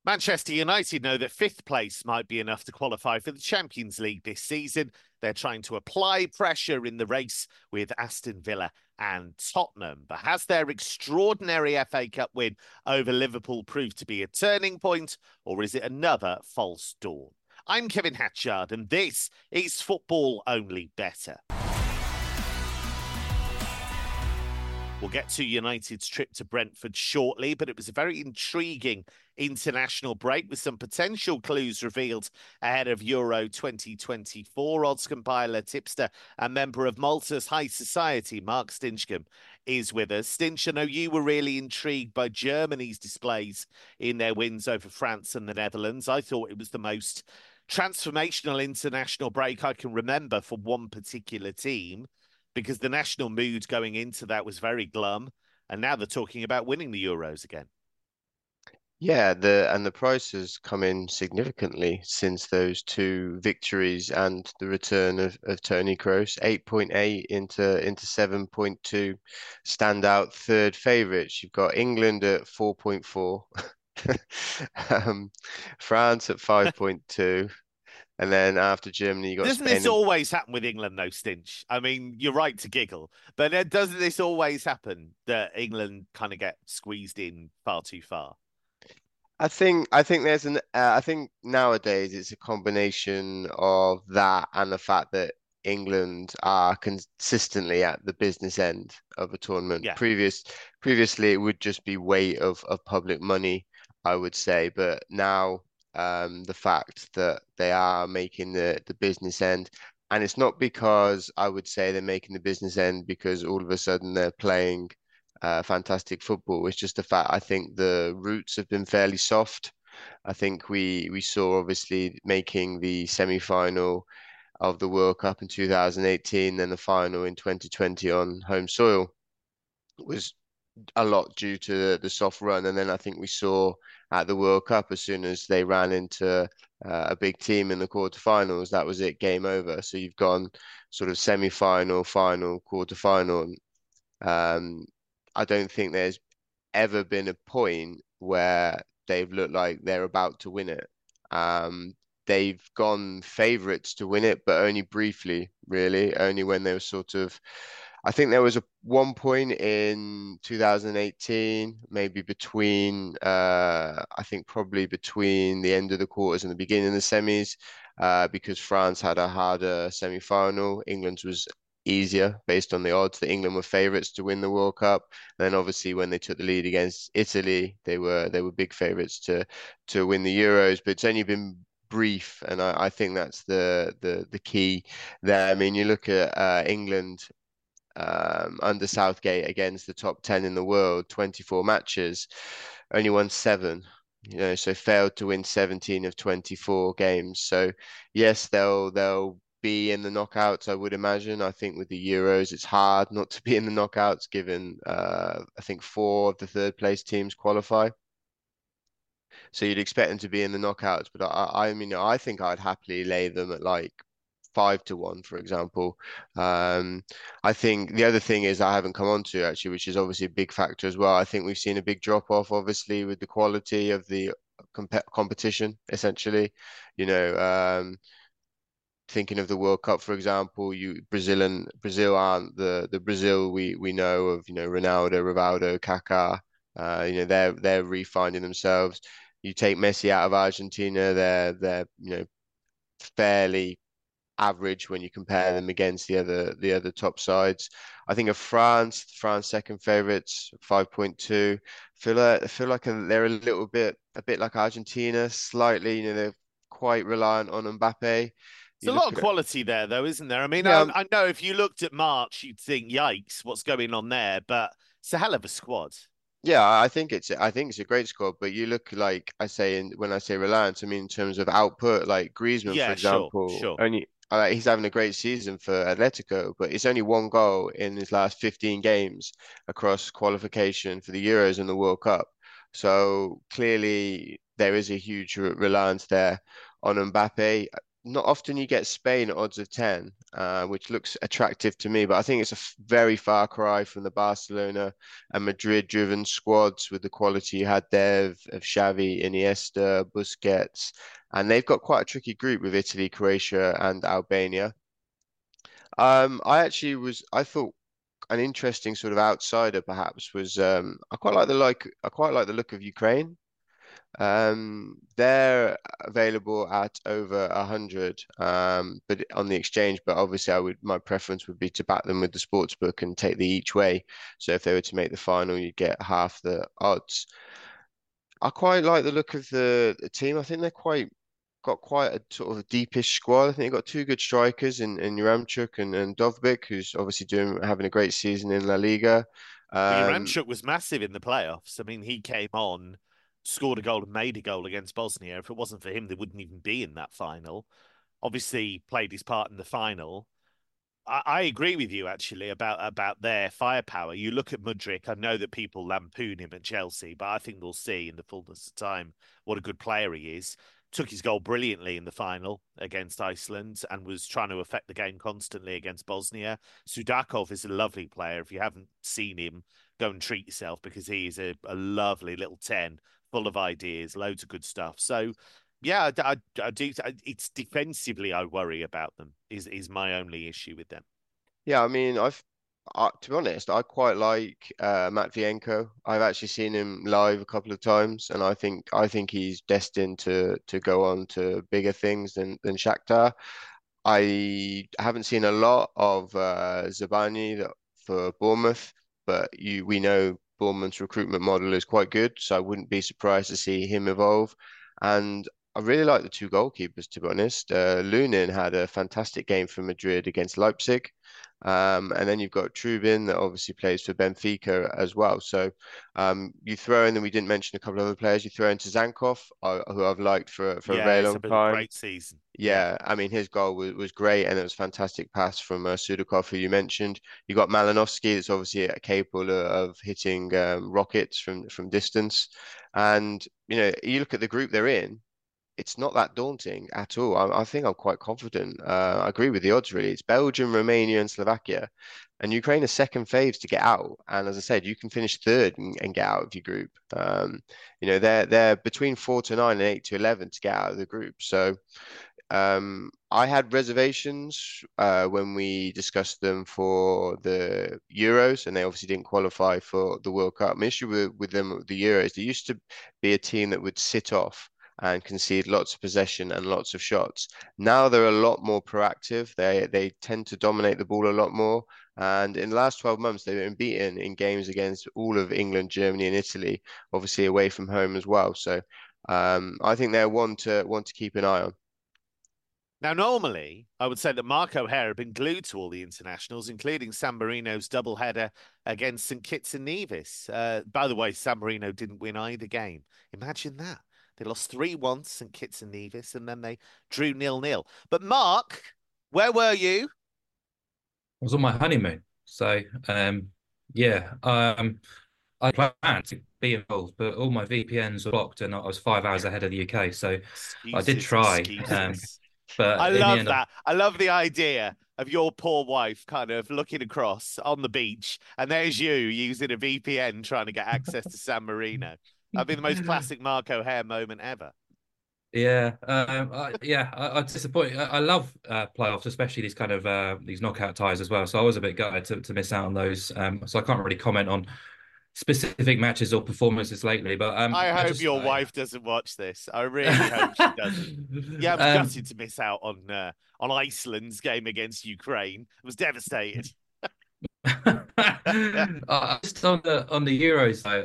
Manchester United know that fifth place might be enough to qualify for the Champions League this season. They're trying to apply pressure in the race with Aston Villa and Tottenham. But has their extraordinary FA Cup win over Liverpool proved to be a turning point, or is it another false dawn? I'm Kevin Hatchard, and this is Football Only Better. We'll get to United's trip to Brentford shortly, but it was a very intriguing international break with some potential clues revealed ahead of Euro 2024. Odds compiler, tipster, and member of Malta's High Society, Mark Stinchcombe, is with us. Stinch, I know you were really intrigued by Germany's displays in their wins over France and the Netherlands. I thought it was the most transformational international break I can remember for one particular team, because the national mood going into that was very glum, and now they're talking about winning the Euros again. Yeah, the price has come in significantly since those two victories and the return of Tony Kroos. 8.8 into 7.2 standout third favourites. You've got England at 4.4, um, France at 5.2, and then after Germany you got Doesn't Spain this and always happen with England, though, Stinch? I mean, you're right to giggle, but doesn't this always happen that England kind of get squeezed in far too far? I think there's an I think nowadays it's a combination of that and the fact that England are consistently at the business end of a tournament. Yeah. Previously it would just be weight of public money, I would say, but now the fact that they are making the business end, and it's not because I would say they're making the business end because all of a sudden they're playing fantastic football. It's just the fact I think the roots have been fairly soft. I think we saw obviously making the semi-final of the World Cup in 2018, then the final in 2020 on home soil was a lot due to the soft run. And then I think we saw at the World Cup, as soon as they ran into a big team in the quarterfinals, that was it, game over. So you've gone sort of semi-final, final, quarterfinal. Um, I don't think there's ever been a point where they've looked like they're about to win it. They've gone favourites to win it, but only briefly, really. Only when they were sort of, I think there was a one point in 2018, maybe between, I think probably between the end of the quarters and the beginning of the semis, because France had a harder semi-final. England's was easier based on the odds that England were favourites to win the World Cup. Then obviously when they took the lead against Italy, they were big favourites to win the Euros. But it's only been brief, and I think that's the key there. I mean, you look at England under Southgate against the top 10 in the world, 24 matches, only won seven. So failed to win 17 of 24 games. So yes, they'll be in the knockouts, I would imagine. I think with the Euros, it's hard not to be in the knockouts, given I think four of the third place teams qualify. So you'd expect them to be in the knockouts, but I mean, I think I'd happily lay them at like 5-1, for example. I think the other thing is I haven't come on to actually, which is obviously a big factor as well. I think we've seen a big drop off, obviously, with the quality of the competition, essentially. You know, thinking of the World Cup, for example, Brazil aren't the Brazil we know of. Ronaldo, Rivaldo, Kaká. They're refining themselves. You take Messi out of Argentina, they're fairly average when you compare them against the other top sides. I think of France second favourites, 5.2. I feel like they're a bit like Argentina, slightly. They're quite reliant on Mbappe. You There's a lot look of at quality there, though, isn't there? I mean, yeah, I know if you looked at March, you'd think, yikes, what's going on there? But it's a hell of a squad. yeah. I think it's a great squad, but you look like I say when I say reliance, I mean in terms of output, like Griezmann, for Yeah, sure, example, sure. only he's having a great season for Atletico, but it's only one goal in his last 15 games across qualification for the Euros and the World Cup. So clearly there is a huge reliance there on Mbappe. not often you get Spain at odds of 10, which looks attractive to me, but I think it's a very far cry from the Barcelona and Madrid-driven squads with the quality you had there of Xavi, Iniesta, Busquets, and they've got quite a tricky group with Italy, Croatia, and Albania. I thought an interesting sort of outsider perhaps was I quite like the look of Ukraine. They're available at over 100, but on the exchange. But obviously, my preference would be to back them with the sports book and take the each way. So if they were to make the final, you'd get half the odds. I quite like the look of the team. I think they're quite got quite a sort of deepish squad. I think they've got two good strikers in Yaremchuk and Dovbyk, who's obviously having a great season in La Liga. Well, Um, Yaramchuk was massive in the playoffs. I mean, he came on, scored a goal and made a goal against Bosnia. If it wasn't for him, they wouldn't even be in that final. Obviously, played his part in the final. I agree with you actually about their firepower. You look at Mudryk. I know that people lampoon him at Chelsea, but I think we'll see in the fullness of time what a good player he is. Took his goal brilliantly in the final against Iceland and was trying to affect the game constantly against Bosnia. Sudakov is a lovely player. If you haven't seen him, go and treat yourself because he is a lovely little 10, full of ideas, loads of good stuff. So yeah, I do. It's defensively I worry about them. Is my only issue with them. yeah, I mean, to be honest, I quite like Matvienko. I've actually seen him live a couple of times, and I think he's destined to go on to bigger things than Shakhtar. I haven't seen a lot of Zabani for Bournemouth, but we know Bournemouth's recruitment model is quite good, so I wouldn't be surprised to see him evolve. And I really like the two goalkeepers, to be honest. Lunin had a fantastic game for Madrid against Leipzig. And then you've got Trubin that obviously plays for Benfica as well. So you throw in, and we didn't mention a couple of other players, you throw into Zankov, who I've liked for a Yeah, very it's long been a time. great season. Yeah, Yeah, I mean his goal was great, and it was a fantastic pass from Sudakov, who you mentioned. You got Malinovsky, that's obviously capable of hitting rockets from distance, and you look at the group they're in. It's not that daunting at all. I think I'm quite confident. I agree with the odds really. It's Belgium, Romania, and Slovakia, and Ukraine are second faves to get out. And as I said, you can finish third and get out of your group. They're between 4 to 9 and 8 to 11 to get out of the group. So. I had reservations when we discussed them for the Euros, and they obviously didn't qualify for the World Cup. My issue with them at the Euros, they used to be a team that would sit off and concede lots of possession and lots of shots. Now they're a lot more proactive. They tend to dominate the ball a lot more. And in the last 12 months, they've been beaten in games against all of England, Germany, and Italy, obviously away from home as well. So I think they're one to keep an eye on. now, normally, I would say that Mark O'Hare had been glued to all the internationals, including San Marino's doubleheader against St Kitts and Nevis. By the way, San Marino didn't win either game. Imagine that. They lost 3-1 to St Kitts and Nevis, and then they drew 0-0. But Mark, where were you? Was on my honeymoon. So yeah, I planned to be involved, but all my VPNs were blocked and I was 5 hours ahead of the UK. So I did Excuses, try. excuses. I But in the love end, that. I love the idea of your poor wife kind of looking across on the beach, and there's you using a VPN trying to get access to San Marino. That'd be the most classic Mark O'Hare moment ever. yeah, I'm disappointed. I love playoffs, especially these kind of these knockout ties as well. So I was a bit gutted to miss out on those. So I can't really comment on specific matches or performances lately. But I I hope just your wife doesn't watch this. I really hope she doesn't. Yeah, I was um, gutted to miss out on Iceland's game against Ukraine. I was devastated. just on the Euros though,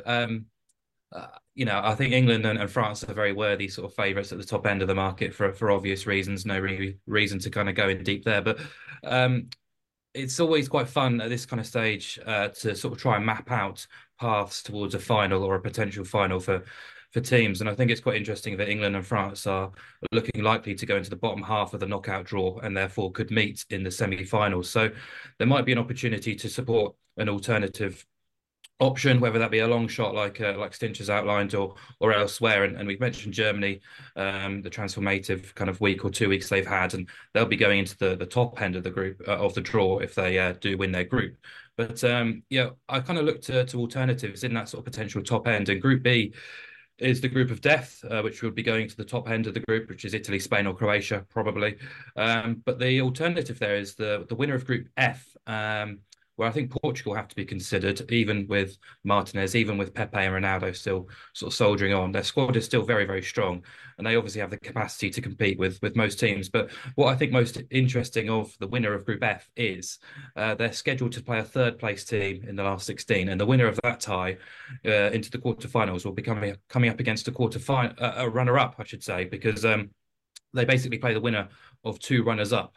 I think England and France are very worthy sort of favourites at the top end of the market for obvious reasons. No really reason to kind of go in deep there, but um, it's always quite fun at this kind of stage to sort of try and map out paths towards a final or a potential final for teams. And I think it's quite interesting that England and France are looking likely to go into the bottom half of the knockout draw and therefore could meet in the semi-finals. So there might be an opportunity to support an alternative option, whether that be a long shot like Stinch has outlined or elsewhere. And we've mentioned Germany, the transformative kind of week or 2 weeks they've had, and they'll be going into the top end of the group of the draw if they do win their group. But yeah, I kind of look to alternatives in that sort of potential top end. And Group B is the group of death, which would be going to the top end of the group, which is Italy, Spain, or Croatia, probably. But the alternative there is the winner of Group F, where I think Portugal have to be considered, even with Martinez, even with Pepe and Ronaldo still sort of soldiering on. Their squad is still very, very strong, and they obviously have the capacity to compete with most teams. But what I think most interesting of the winner of Group F is they're scheduled to play a third place team in the last 16, and the winner of that tie into the quarterfinals will be coming up against a runner-up, I should say, because they basically play the winner of two runners-up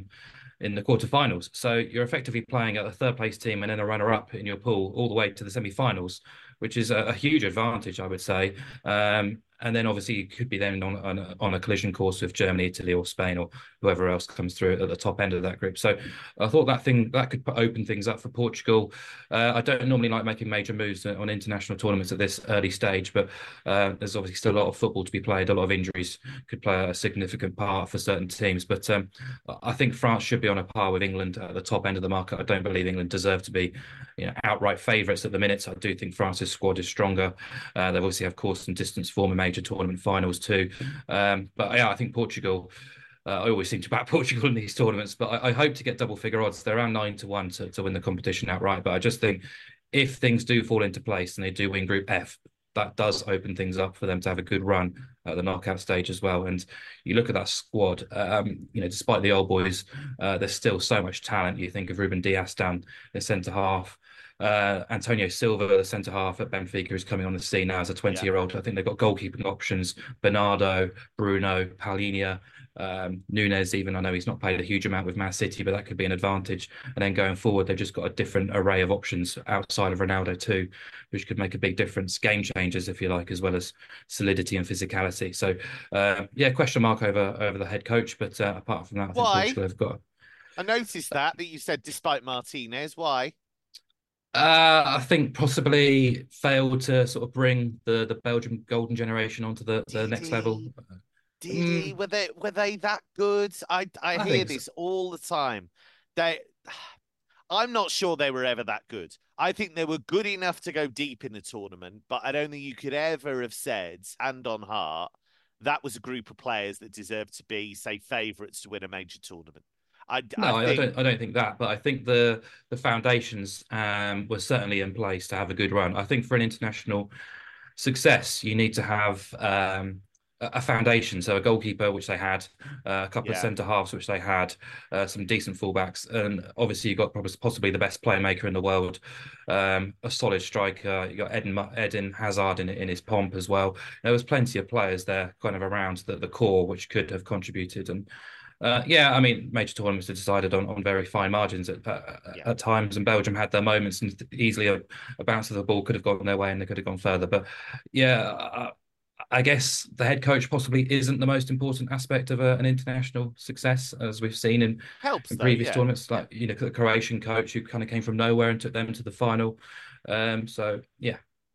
in the quarterfinals. So you're effectively playing at a third place team and then a runner-up in your pool all the way to the semi-finals, which is a huge advantage, I would say. And then obviously you could be then on a collision course with Germany, Italy, or Spain, or whoever else comes through at the top end of that group. So I thought that could open things up for Portugal. I don't normally like making major moves on international tournaments at this early stage, but there's obviously still a lot of football to be played. A lot of injuries could play a significant part for certain teams. But I think France should be on a par with England at the top end of the market. I don't believe England deserve to be outright favourites at the minute. So I do think France's squad is stronger. They obviously have course and distance form in major tournament finals too. But yeah, I think Portugal. I always seem to back Portugal in these tournaments, but I hope to get double figure odds. They're around 9-1 to win the competition outright. But I just think if things do fall into place and they do win Group F, that does open things up for them to have a good run at the knockout stage as well. And you look at that squad, despite the old boys, there's still so much talent. You think of Ruben Dias down the centre half. Antonio Silva, the centre half at Benfica, is coming on the scene now as a 20-year-old. I think they've got goalkeeping options: Bernardo, Bruno, Palhinha, Nunes. Even I know he's not played a huge amount with Man City, but that could be an advantage. And then going forward, they've just got a different array of options outside of Ronaldo too, which could make a big difference. Game changers, if you like, as well as solidity and physicality. So, yeah, question mark over the head coach. But apart from that, I think Portugal have got. I noticed that you said despite Martinez. Why? I think possibly failed to sort of bring the Belgium golden generation onto the next level. Did he? Were they that good? I hear this all the time. I'm not sure they were ever that good. I think they were good enough to go deep in the tournament, but I don't think you could ever have said, hand on heart, that was a group of players that deserved to be, say, favourites to win a major tournament. I don't think that, but I think the foundations were certainly in place to have a good run. I think for an international success, you need to have a foundation. So a goalkeeper, which they had, a couple of centre halves, which they had, some decent fullbacks, and obviously you got possibly the best playmaker in the world, a solid striker. You got Eden Hazard in his pomp as well. There was plenty of players there, kind of around the core, which could have contributed. And yeah, I mean, major tournaments are decided on very fine margins at times, and Belgium had their moments, and easily a bounce of the ball could have gone their way and they could have gone further. But yeah, I guess the head coach possibly isn't the most important aspect of an international success, as we've seen in previous tournaments, like the Croatian coach who kind of came from nowhere and took them to the final. So yeah,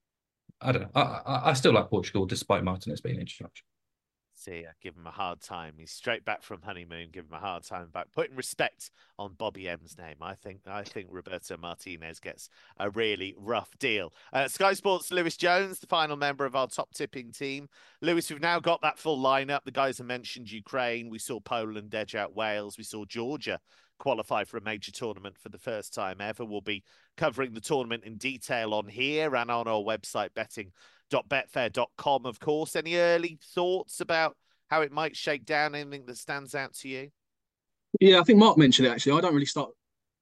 I don't know. I still like Portugal despite Martinez being in charge. Give him a hard time. He's straight back from honeymoon. Give him a hard time back. Putting respect on Bobby M's name. I think Roberto Martinez gets a really rough deal. Sky Sports' Lewis Jones, the final member of our top tipping team. Lewis, we've now got that full lineup. The guys have mentioned Ukraine. We saw Poland edge out Wales. We saw Georgia qualify for a major tournament for the first time ever. We'll be covering the tournament in detail on here and on our website, betting.betfair.com, of course. Any early thoughts about how it might shake down? Anything that stands out to you? Yeah, I think Mark mentioned it, actually. I don't really start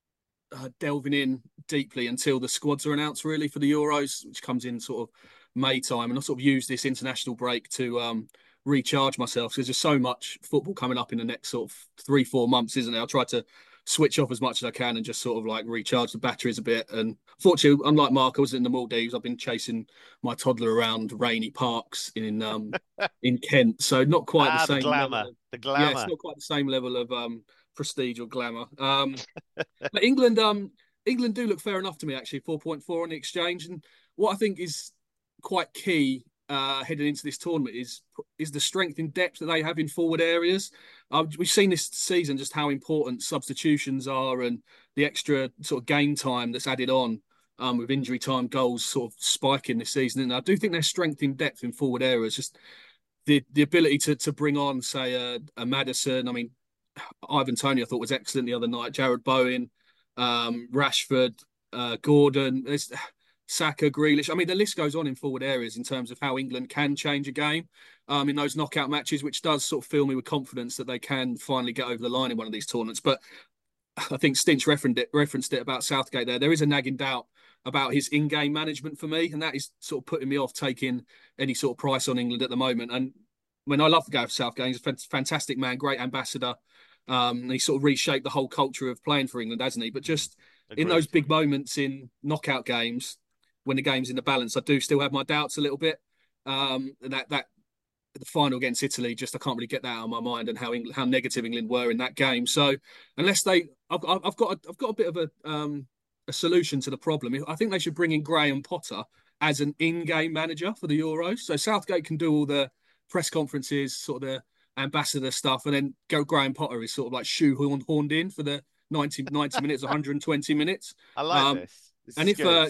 delving in deeply until the squads are announced, really, for the Euros, which comes in sort of May time. And I sort of use this international break to recharge myself, because there's just so much football coming up in the next sort of 3-4 months, isn't there? I'll try to switch off as much as I can and just sort of like recharge the batteries a bit. And fortunately, unlike Mark, I was in the Maldives. I've been chasing my toddler around rainy parks in Kent, so not quite the same glamour. The glamour. Yeah, it's not quite the same level of prestige or glamour. But England, England do look fair enough to me, actually, 4.4 on the exchange. And what I think is quite key heading into this tournament is the strength in depth that they have in forward areas. We've seen this season just how important substitutions are and the extra sort of game time that's added on with injury time goals sort of spiking this season. And I do think their strength in depth in forward areas, just the ability to bring on, say, a Maddison. I mean, Ivan Toney I thought was excellent the other night. Jared Bowen, Rashford, Gordon, Saka, Grealish. I mean, the list goes on in forward areas in terms of how England can change a game in those knockout matches, which does sort of fill me with confidence that they can finally get over the line in one of these tournaments. But I think Stinch referenced it about Southgate there. There is a nagging doubt about his in-game management for me, and that is sort of putting me off taking any sort of price on England at the moment. And I mean, I love the guy for Southgate. He's a fantastic man, great ambassador. He sort of reshaped the whole culture of playing for England, hasn't he? But just in those big moments in knockout games, when the game's in the balance, I do still have my doubts a little bit. That the final against Italy, just I can't really get that out of my mind, and how negative England were in that game. So unless I've got a bit of a solution to the problem. I think they should bring in Graham Potter as an in-game manager for the Euros. So Southgate can do all the press conferences, sort of the ambassador stuff, and then Graham Potter is sort of like shoehorned in for the 90 minutes, 120 minutes. I like this. And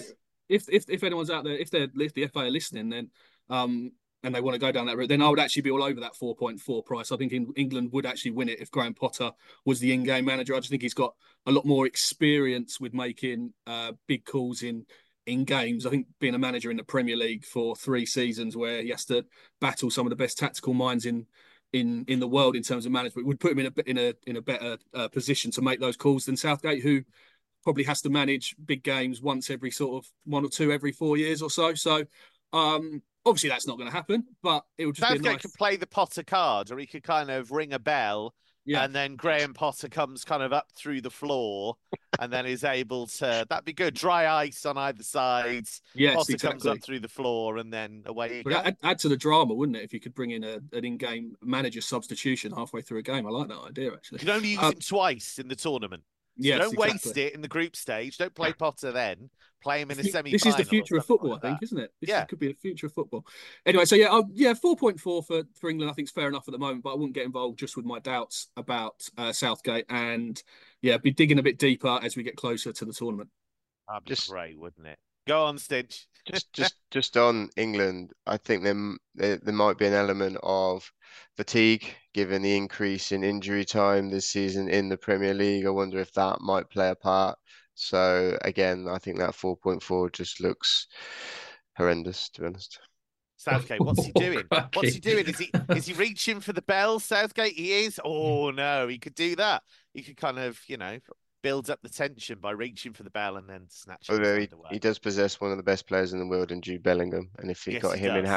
if anyone's out there, if the FA are listening, then and they want to go down that route, then I would actually be all over that 4.4 price. I think England would actually win it if Graham Potter was the in-game manager. I just think he's got a lot more experience with making big calls in games. I think being a manager in the Premier League for 3 seasons, where he has to battle some of the best tactical minds in the world in terms of management, would put him in a better position to make those calls than Southgate, who probably has to manage big games once every sort of 1 or 2 every 4 years or so. So obviously that's not going to happen, but it would just Southgate be nice. could play the Potter card, or he could kind of ring a bell, and then Graham Potter comes kind of up through the floor, and then is able to. That'd be good. Dry ice on either side. Yes, Potter exactly. comes up through the floor, and then away you go. Add to the drama, wouldn't it, if you could bring in an in-game manager substitution halfway through a game? I like that idea, actually. You can only use him twice in the tournament. So yes, don't waste it in the group stage. Don't play Potter then. Play him in a semi-final. This is the future of football, I think, isn't it? This could be the future of football. Anyway, so 4.4 for England, I think is fair enough at the moment, but I wouldn't get involved just with my doubts about Southgate, and be digging a bit deeper as we get closer to the tournament. That'd be great, wouldn't it? Go on, Stinch. just on England, I think there might be an element of fatigue given the increase in injury time this season in the Premier League. I wonder if that might play a part. So again, I think that 4.4 just looks horrendous, to be honest. Southgate, what's he doing? What's he doing? Is he reaching for the bell? Southgate, he is. Oh no, he could do that. He could kind of, build up the tension by reaching for the bell and then snatching it away. He does possess one of the best players in the world in Jude Bellingham, and if you got him and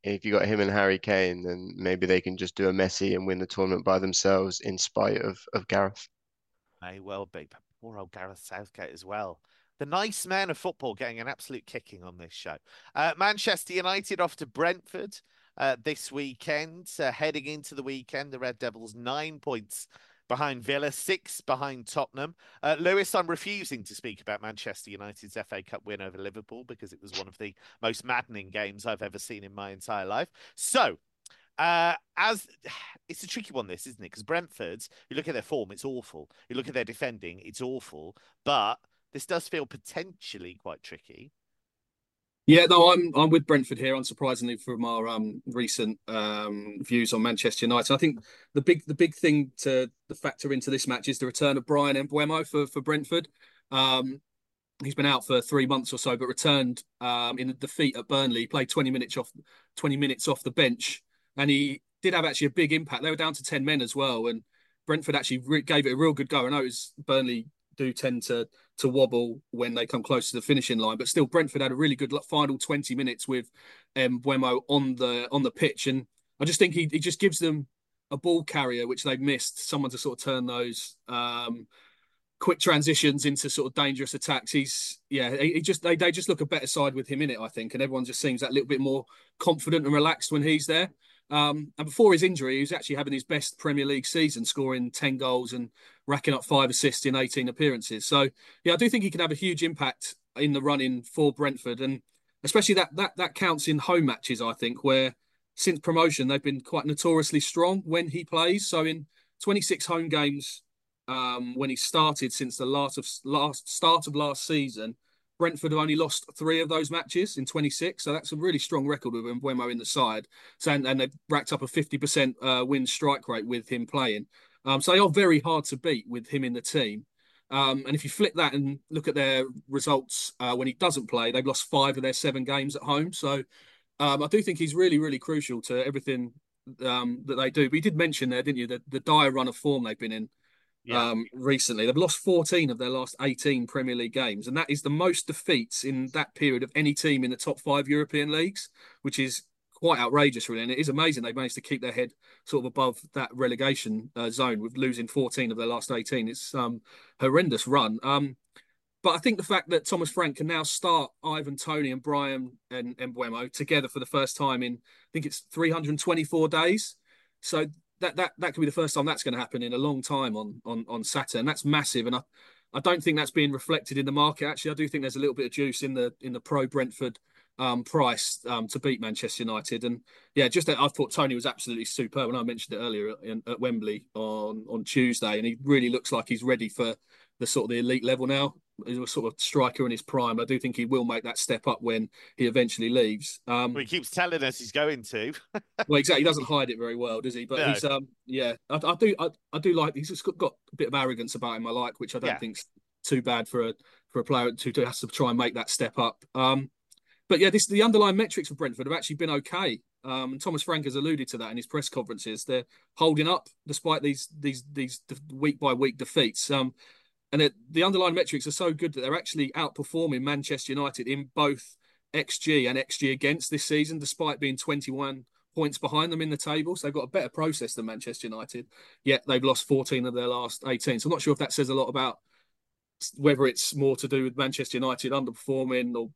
Harry Kane, then maybe they can just do a Messi and win the tournament by themselves in spite of Gareth. May well be, but poor old Gareth Southgate as well. The nice man of football getting an absolute kicking on this show. Manchester United off to Brentford this weekend. Heading into the weekend, the Red Devils 9 points behind Villa, 6 behind Tottenham. Lewis, I'm refusing to speak about Manchester United's FA Cup win over Liverpool because it was one of the most maddening games I've ever seen in my entire life. So, as it's a tricky one, this, isn't it? Because Brentford, you look at their form, it's awful. You look at their defending, it's awful. But this does feel potentially quite tricky. Yeah, no, I'm with Brentford here, unsurprisingly, from our recent views on Manchester United. I think the big thing to factor into this match is the return of Bryan Mbeumo for Brentford. He's been out for 3 months or so, but returned in a defeat at Burnley. He played 20 minutes off the bench, and he did have actually a big impact. They were down to 10 men as well, and Brentford actually gave it a real good go. I know Burnley do tend to wobble when they come close to the finishing line, but still Brentford had a really good final 20 minutes with Mbeumo on the pitch, and I just think he just gives them a ball carrier which they've missed, someone to sort of turn those quick transitions into sort of dangerous attacks. They just look a better side with him in it, I think, and everyone just seems that little bit more confident and relaxed when he's there. And before his injury, he was actually having his best Premier League season, scoring 10 goals and racking up 5 assists in 18 appearances. So, yeah, I do think he can have a huge impact in the run-in for Brentford. And especially that counts in home matches, I think, where since promotion, they've been quite notoriously strong when he plays. So in 26 home games when he started since the start of last season, Brentford have only lost 3 of those matches in 26, so that's a really strong record with Mbeumo in the side. So, and they've racked up a 50% win strike rate with him playing. So they are very hard to beat with him in the team. And if you flip that and look at their results when he doesn't play, they've lost 5 of their 7 games at home. So I do think he's really, really crucial to everything that they do. But you did mention there, didn't you, the dire run of form they've been in recently. They've lost 14 of their last 18 Premier League games, and that is the most defeats in that period of any team in the top 5 European leagues, which is quite outrageous, really. And it is amazing they managed to keep their head sort of above that relegation zone with losing 14 of their last 18. It's horrendous run. But I think the fact that Thomas Frank can now start Ivan Toney and Bryan and Mbeumo together for the first time in, I think it's 324 days. So that could be the first time that's going to happen in a long time on Saturn. That's massive, and I don't think that's being reflected in the market. Actually, I do think there's a little bit of juice in the pro Brentford price to beat Manchester United. And yeah, I thought Toney was absolutely superb. And I mentioned it earlier at Wembley on Tuesday, and he really looks like he's ready for the sort of the elite level now. He's a sort of striker in his prime. I do think he will make that step up when he eventually leaves. Well, he keeps telling us he's going to. Well, exactly. He doesn't hide it very well, does he? But no. He's yeah, I do like. He's just got a bit of arrogance about him. I like, which I don't think's too bad for a player who has to try and make that step up. But yeah, the underlying metrics for Brentford have actually been okay. And Thomas Frank has alluded to that in his press conferences. They're holding up despite these week by week defeats. And the underlying metrics are so good that they're actually outperforming Manchester United in both XG and XG against this season, despite being 21 points behind them in the table. So they've got a better process than Manchester United, yet they've lost 14 of their last 18. So I'm not sure if that says a lot about whether it's more to do with Manchester United underperforming or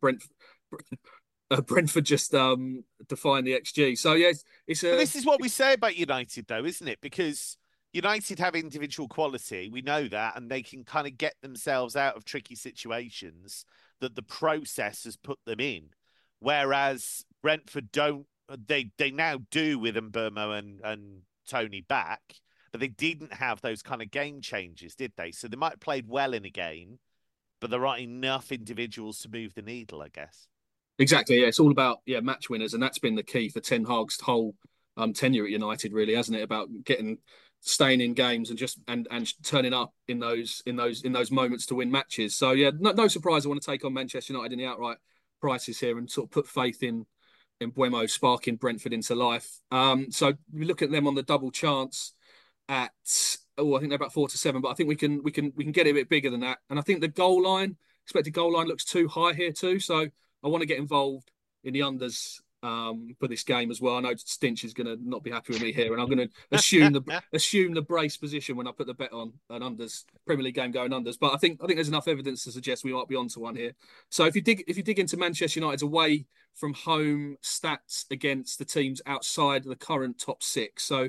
Brentford just define the XG. So yeah, but this is what we say about United, though, isn't it? Because United have individual quality, we know that, and they can kind of get themselves out of tricky situations that the process has put them in. Whereas Brentford don't, they now do with Mbeumo and Toney back, but they didn't have those kind of game changes, did they? So they might have played well in a game, but there aren't enough individuals to move the needle, I guess. Exactly, yeah. It's all about match winners, and that's been the key for Ten Hag's whole tenure at United, really, hasn't it? About staying in games and just and turning up in those moments to win matches. So yeah, no surprise. I want to take on Manchester United in the outright prices here and sort of put faith in Mbeumo sparking Brentford into life. So we look at them on the double chance at I think they're about 4-7, but I think we can get it a bit bigger than that. And I think the expected goal line looks too high here too. So I want to get involved in the unders for this game as well. I know Stinch is going to not be happy with me here, and I'm going to assume the brace position when I put the bet on an unders Premier League game going unders. But I think there's enough evidence to suggest we might be onto one here. So if you dig into Manchester United's away from home stats against the teams outside the current top 6, so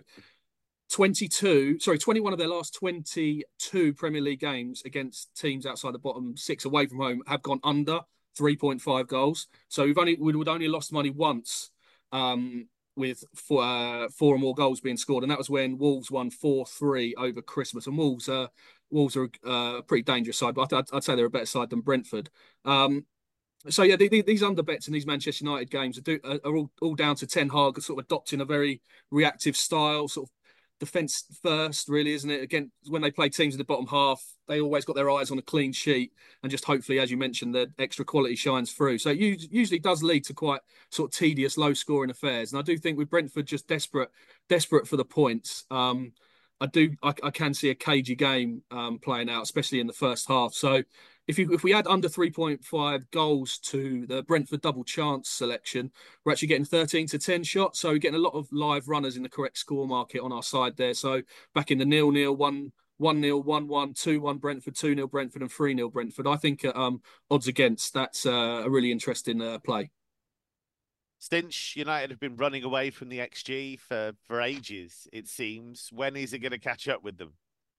21 of their last 22 Premier League games against teams outside the bottom 6 away from home have gone under 3.5 goals. So we would only lost money once with 4 or more goals being scored, and that was when Wolves won 4-3 over Christmas. And Wolves are a pretty dangerous side, but I'd say they're a better side than Brentford. So yeah, these under bets in these Manchester United games are all down to Ten Hag sort of adopting a very reactive style, sort of defence first, really, isn't it? Again, when they play teams in the bottom half, they always got their eyes on a clean sheet, and just hopefully, as you mentioned, the extra quality shines through. So it usually does lead to quite sort of tedious, low-scoring affairs. And I do think with Brentford just desperate for the points, I can see a cagey game playing out, especially in the first half. So if we add under 3.5 goals to the Brentford double chance selection, we're actually getting 13 to 10 shots. So we're getting a lot of live runners in the correct score market on our side there. So back in the 0-0, 1-0, 1-1, 2-1 Brentford, 2-0 Brentford, and 3-0 Brentford. I think odds against, that's a really interesting play. Stinch, United have been running away from the XG for ages, it seems. When is it going to catch up with them?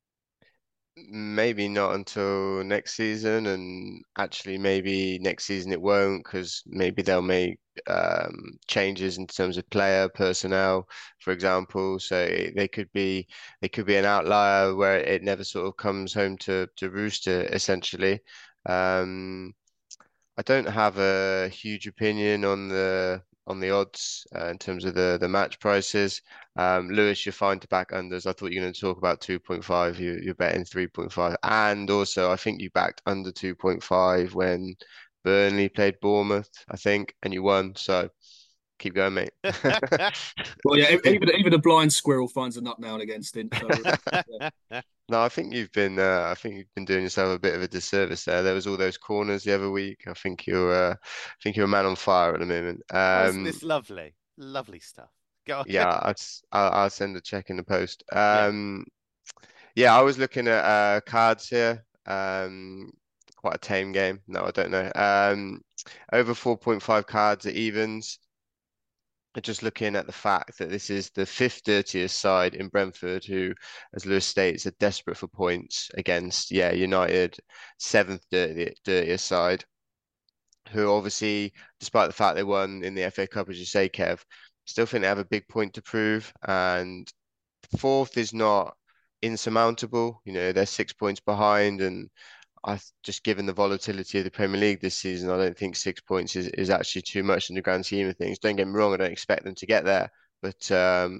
Maybe not until next season, and actually maybe next season it won't because maybe they'll make changes in terms of player personnel, for example. So they could be an outlier where it never sort of comes home to rooster essentially. Um, I don't have a huge opinion on the odds in terms of the match prices. Lewis, you're fine to back unders. I thought you were going to talk about 2.5. You're betting 3.5, and also I think you backed under 2.5 when Burnley played Bournemouth, I think, and you won. So keep going, mate. Well, yeah, even a blind squirrel finds a nut now and again, Stint. So, yeah. No, I think you've been doing yourself a bit of a disservice there. There was all those corners the other week. I think you're a man on fire at the moment. Oh, isn't this lovely? Lovely stuff. Go on. Yeah, I'll send a check in the post. Yeah. Yeah, I was looking at cards here. Quite a tame game. No, I don't know. Over 4.5 cards at evens. Just looking at the fact that this is the fifth dirtiest side in Brentford, who, as Lewis states, are desperate for points against, yeah, United, seventh dirtiest side, who obviously, despite the fact they won in the FA Cup, as you say, Kev, still think they have a big point to prove. And fourth is not insurmountable. They're 6 points behind, and just given the volatility of the Premier League this season, I don't think 6 points is actually too much in the grand scheme of things. Don't get me wrong, I don't expect them to get there, but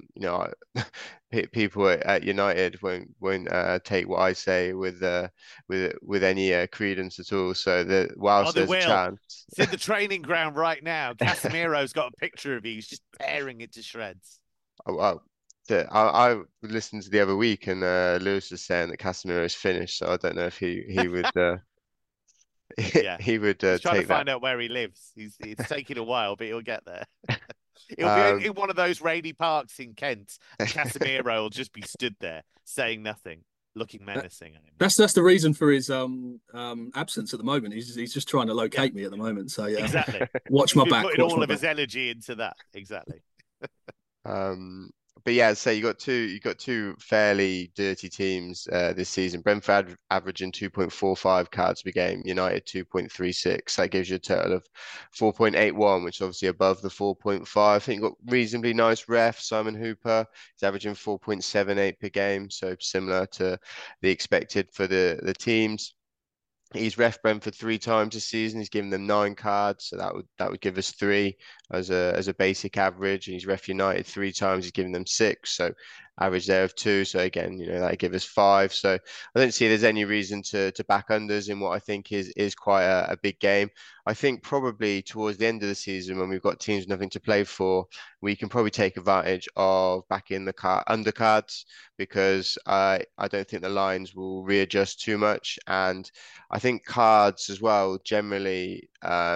people at United won't take what I say with any credence at all. So whilst they there's a chance, it's in the training ground right now. Casemiro's got a picture of you. He's just tearing it to shreds. I listened to the other week, and Lewis was saying that Casemiro is finished. So I don't know if he would Yeah, he would he's trying to take find that. out where he lives. It's taking a while, but he'll get there. He'll be Um, in one of those rainy parks in Kent, and Casemiro will just be stood there saying nothing, looking menacing. That's the reason for his absence at the moment. He's just trying to Yeah, locate me at the moment. So yeah, exactly. watch He's my been back. putting Watch all my of his back. energy into that. Exactly. but yeah, so you got two fairly dirty teams this season. Brentford averaging 2.45 cards per game, United 2.36. That gives you a total of 4.81, which is obviously above the 4.5. I think you got reasonably nice ref, Simon Hooper. He's averaging 4.78 per game, so similar to the expected for the teams. He's ref Brentford 3 times this season. He's given them 9 cards, so that would give us 3 as a basic average. And he's ref United 3 times. He's given them 6, so average there of 2. So again, that give us 5. So I don't see there's any reason to back unders in what I think is quite a big game. I think probably towards the end of the season, when we've got teams with nothing to play for, we can probably take advantage of backing the undercards, because I don't think the lines will readjust too much. And I think cards as well, generally,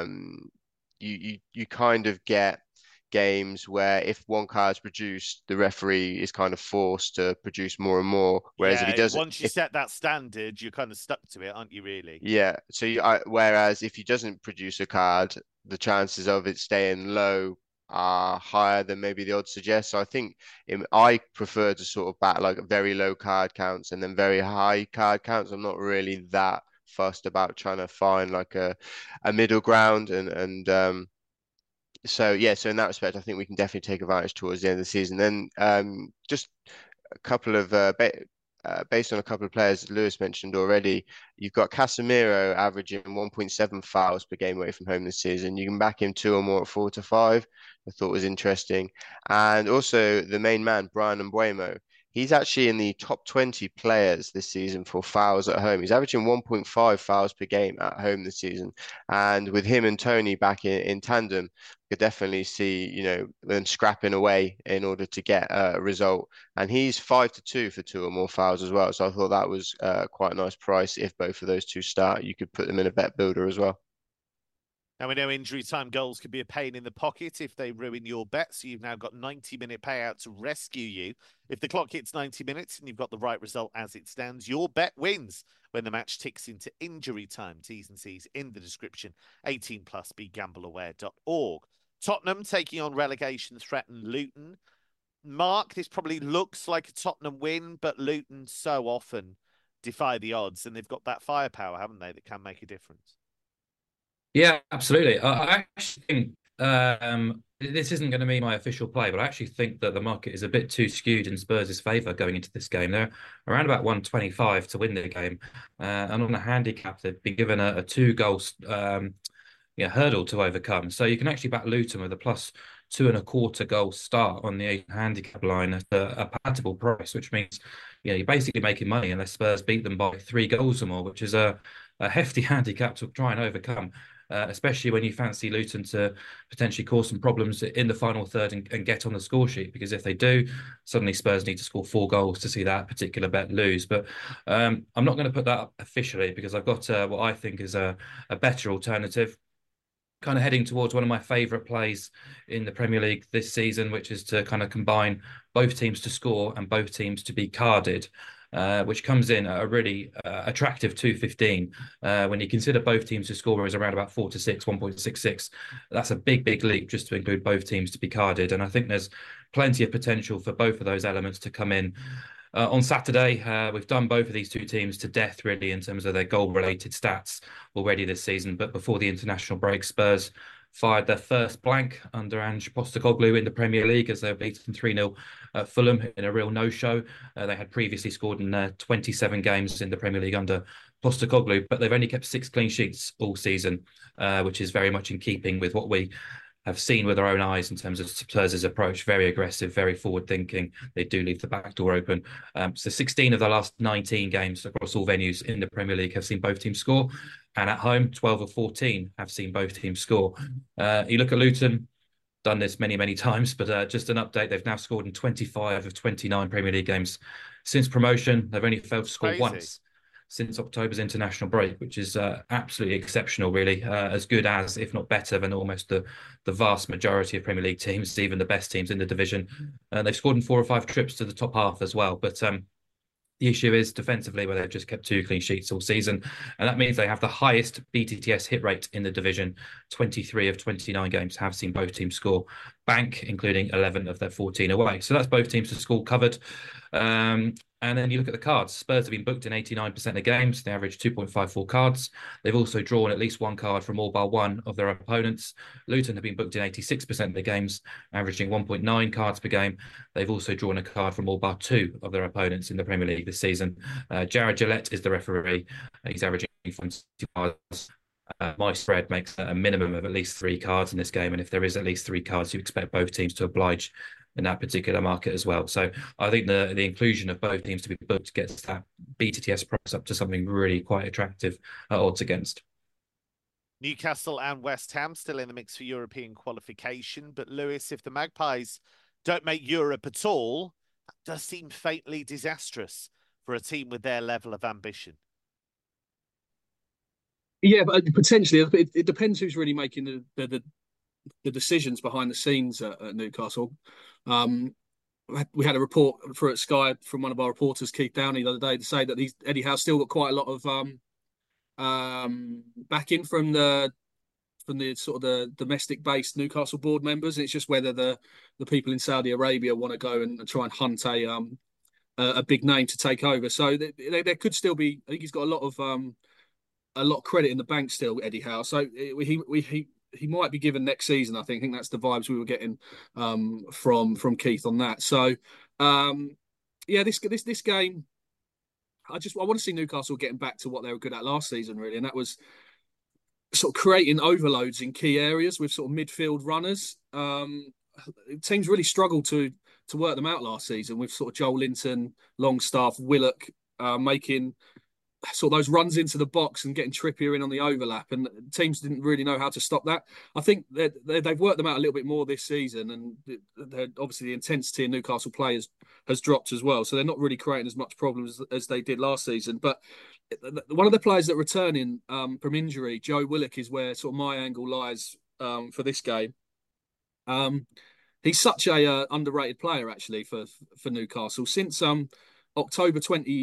you kind of get games where if one card's produced, the referee is kind of forced to produce more and more. Whereas if he Yeah, doesn't, once you set that standard, you're kind of stuck to it, aren't you? Really? yeah. So whereas if he doesn't produce a card, the chances of it staying low are higher than maybe the odds suggest. So I think I prefer to sort of bat like very low card counts and then very high card counts. I'm not really that fussed about trying to find like a middle ground, and so yeah, so in that respect, I think we can definitely take advantage towards the end of the season. Then just a couple of based on a couple of players Lewis mentioned already, you've got Casemiro averaging 1.7 fouls per game away from home this season. You can back him 2 or more at 4 to 5. I thought was interesting, and also the main man Brian Mbeumo. He's actually in the top 20 players this season for fouls at home. He's averaging 1.5 fouls per game at home this season. And with him and Tony back in tandem, could definitely see, them scrapping away in order to get a result. And he's 5 to 2 for 2 or more fouls as well. So I thought that was quite a nice price. If both of those two start, you could put them in a bet builder as well. Now we know injury time goals can be a pain in the pocket if they ruin your bet. So you've now got 90-minute payout to rescue you. If the clock hits 90 minutes and you've got the right result as it stands, your bet wins when the match ticks into injury time. T's and C's in the description. 18 plus, begambleaware.org. Tottenham taking on relegation threatened Luton. Mark, this probably looks like a Tottenham win, but Luton so often defy the odds, and they've got that firepower, haven't they, that can make a difference. Yeah, absolutely. I actually think this isn't going to be my official play, but I actually think that the market is a bit too skewed in Spurs' favour going into this game. They're around about 125 to win the game, and on the handicap, they've been given a two-goal hurdle to overcome. So you can actually back Luton with a plus 2.25 goal start on the handicap line at a palatable price, which means you're basically making money unless Spurs beat them by 3 goals or more, which is a hefty handicap to try and overcome. Especially when you fancy Luton to potentially cause some problems in the final third and get on the score sheet. Because if they do, suddenly Spurs need to score 4 goals to see that particular bet lose. But I'm not going to put that up officially because I've got what I think is a better alternative. Kind of heading towards one of my favourite plays in the Premier League this season, which is to kind of combine both teams to score and both teams to be carded. Which comes in at a really attractive 215. When you consider both teams to score is around about 4 to 6, 1.66. That's a big leap just to include both teams to be carded. And I think there's plenty of potential for both of those elements to come in. On Saturday, we've done both of these two teams to death, really, in terms of their goal-related stats already this season. But before the international break, Spurs fired their first blank under Ange Postecoglou in the Premier League as they were beaten 3-0 at Fulham in a real no-show. They had previously scored in 27 games in the Premier League under Postecoglou, but they've only kept 6 clean sheets all season, which is very much in keeping with what we have seen with our own eyes in terms of Spurs' approach. Very aggressive, very forward-thinking. They do leave the back door open. So 16 of the last 19 games across all venues in the Premier League have seen both teams score. And at home, 12 of 14 have seen both teams score. You look at Luton, done this many times, but just an update, they've now scored in 25 of 29 Premier League games since promotion. They've only failed to score once since October's international break, which is absolutely exceptional, really. As good as, if not better than almost the vast majority of Premier League teams, even the best teams in the division. They've scored in 4 or 5 trips to the top half as well. But the issue is defensively, where they've just kept 2 clean sheets all season. And that means they have the highest BTTS hit rate in the division. 23 of 29 games have seen both teams score. Bank, including 11 of their 14 away. So that's both teams to score covered. And then you look at the cards. Spurs have been booked in 89% of games. They average 2.54 cards. They've also drawn at least 1 card from all bar 1 of their opponents. Luton have been booked in 86% of the games, averaging 1.9 cards per game. They've also drawn a card from all bar 2 of their opponents in the Premier League this season. Jared Gillette is the referee. He's averaging 20 cards. My spread makes a minimum of at least 3 cards in this game. And if there is at least 3 cards, you expect both teams to oblige in that particular market as well. So I think the inclusion of both teams to be booked gets that BTTS price up to something really quite attractive odds against. Newcastle and West Ham still in the mix for European qualification. But Lewis, if the Magpies don't make Europe at all, that does seem faintly disastrous for a team with their level of ambition. Yeah, but potentially it depends who's really making the decisions behind the scenes at Newcastle. We had a report at Sky from one of our reporters, Keith Downey, the other day to say that Eddie Howe's still got quite a lot of backing from the sort of the domestic-based Newcastle board members. It's just whether the people in Saudi Arabia want to go and try and hunt a big name to take over. So there could still be. I think he's got a lot of credit in the bank still, Eddie Howe. So he might be given next season. I think that's the vibes we were getting from Keith on that. So this game, I want to see Newcastle getting back to what they were good at last season, really, and that was sort of creating overloads in key areas with sort of midfield runners. Teams really struggled to work them out last season with sort of Joel Linton, Longstaff, Willock making sort of those runs into the box and getting Trippier in on the overlap, and teams didn't really know how to stop that. I think they've worked them out a little bit more this season, and obviously the intensity in Newcastle players has dropped as well, so they're not really creating as much problems as they did last season. But one of the players that returning from injury, Joe Willock, is where sort of my angle lies for this game. He's such a underrated player actually for Newcastle since October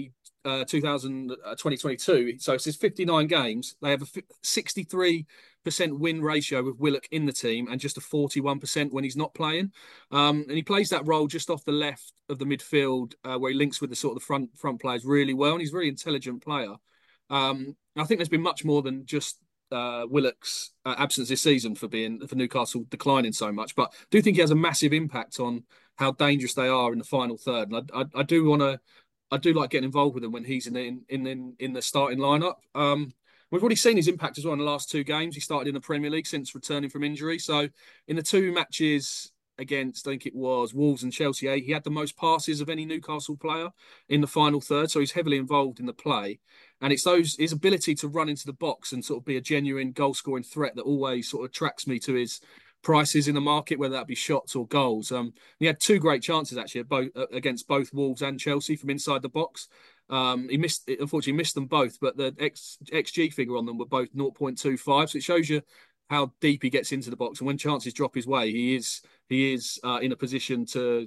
2022. So it's 59 games. They have a 63% win ratio with Willock in the team and just a 41% when he's not playing. And he plays that role just off the left of the midfield where he links with the sort of the front players really well. And he's a very intelligent player. I think there's been much more than just Willock's absence this season for Newcastle declining so much, but I do think he has a massive impact on how dangerous they are in the final third. And I do like getting involved with him when he's in the starting lineup. We've already seen his impact as well in the last 2 games. He started in the Premier League since returning from injury. So in the 2 matches against, I think it was Wolves and Chelsea, he had the most passes of any Newcastle player in the final third. So he's heavily involved in the play. And it's his ability to run into the box and sort of be a genuine goal scoring threat that always sort of attracts me to his prices in the market, whether that be shots or goals. He had 2 great chances actually against both Wolves and Chelsea from inside the box. He unfortunately missed them both, but the XG figure on them were both 0.25. So it shows you how deep he gets into the box, and when chances drop his way, he is in a position to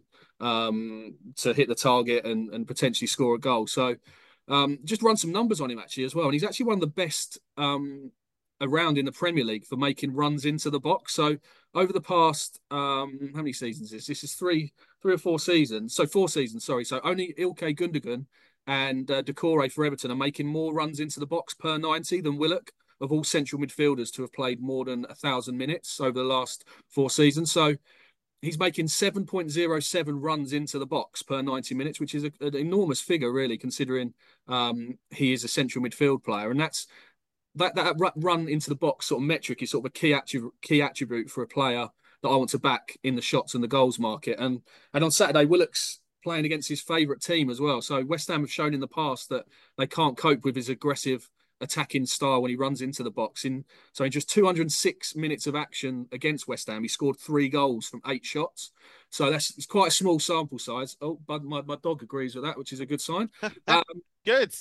hit the target and potentially score a goal. So just run some numbers on him actually as well, and he's actually one of the best around in the Premier League for making runs into the box. So over the past how many seasons is this? This is three or 4 seasons. So 4 seasons, sorry. So only Ilkay Gundogan and Doucouré for Everton are making more runs into the box per 90 than Willock, of all central midfielders to have played more than 1,000 minutes over the last 4 seasons. So he's making 7.07 runs into the box per 90 minutes, which is an enormous figure, really, considering he is a central midfield player. And that run into the box sort of metric is sort of a key attribute for a player that I want to back in the shots and the goals market. And on Saturday, Willock's playing against his favourite team as well. So West Ham have shown in the past that they can't cope with his aggressive attacking style when he runs into the box. In just 206 minutes of action against West Ham, he scored 3 goals from 8 shots. So it's quite a small sample size. Oh, but my dog agrees with that, which is a good sign. Good.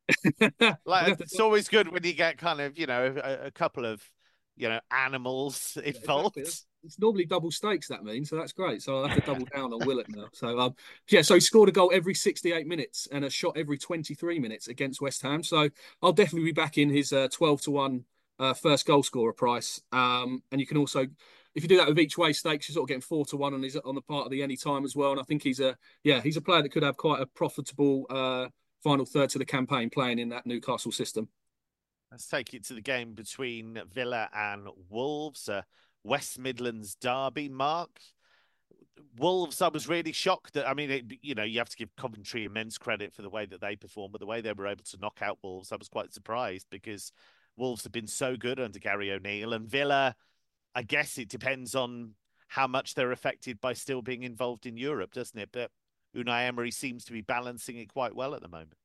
It's always good when you get kind of, a couple of, animals involved. Exactly. It's normally double stakes, that means, so that's great. So I'll have to double down on Willock now. So so he scored a goal every 68 minutes and a shot every 23 minutes against West Ham. So I'll definitely be back in his 12-1 first goal scorer price. And you can also, if you do that with each way stakes, you're sort of getting 4-1 on the part of the anytime as well. And I think he's a player that could have quite a profitable final third to the campaign playing in that Newcastle system. Let's take it to the game between Villa and Wolves. West Midlands derby, Mark. Wolves, I was really shocked that, you have to give Coventry immense credit for the way that they performed, but the way they were able to knock out Wolves, I was quite surprised because Wolves have been so good under Gary O'Neill, and Villa, I guess it depends on how much they're affected by still being involved in Europe, doesn't it? But Unai Emery seems to be balancing it quite well at the moment.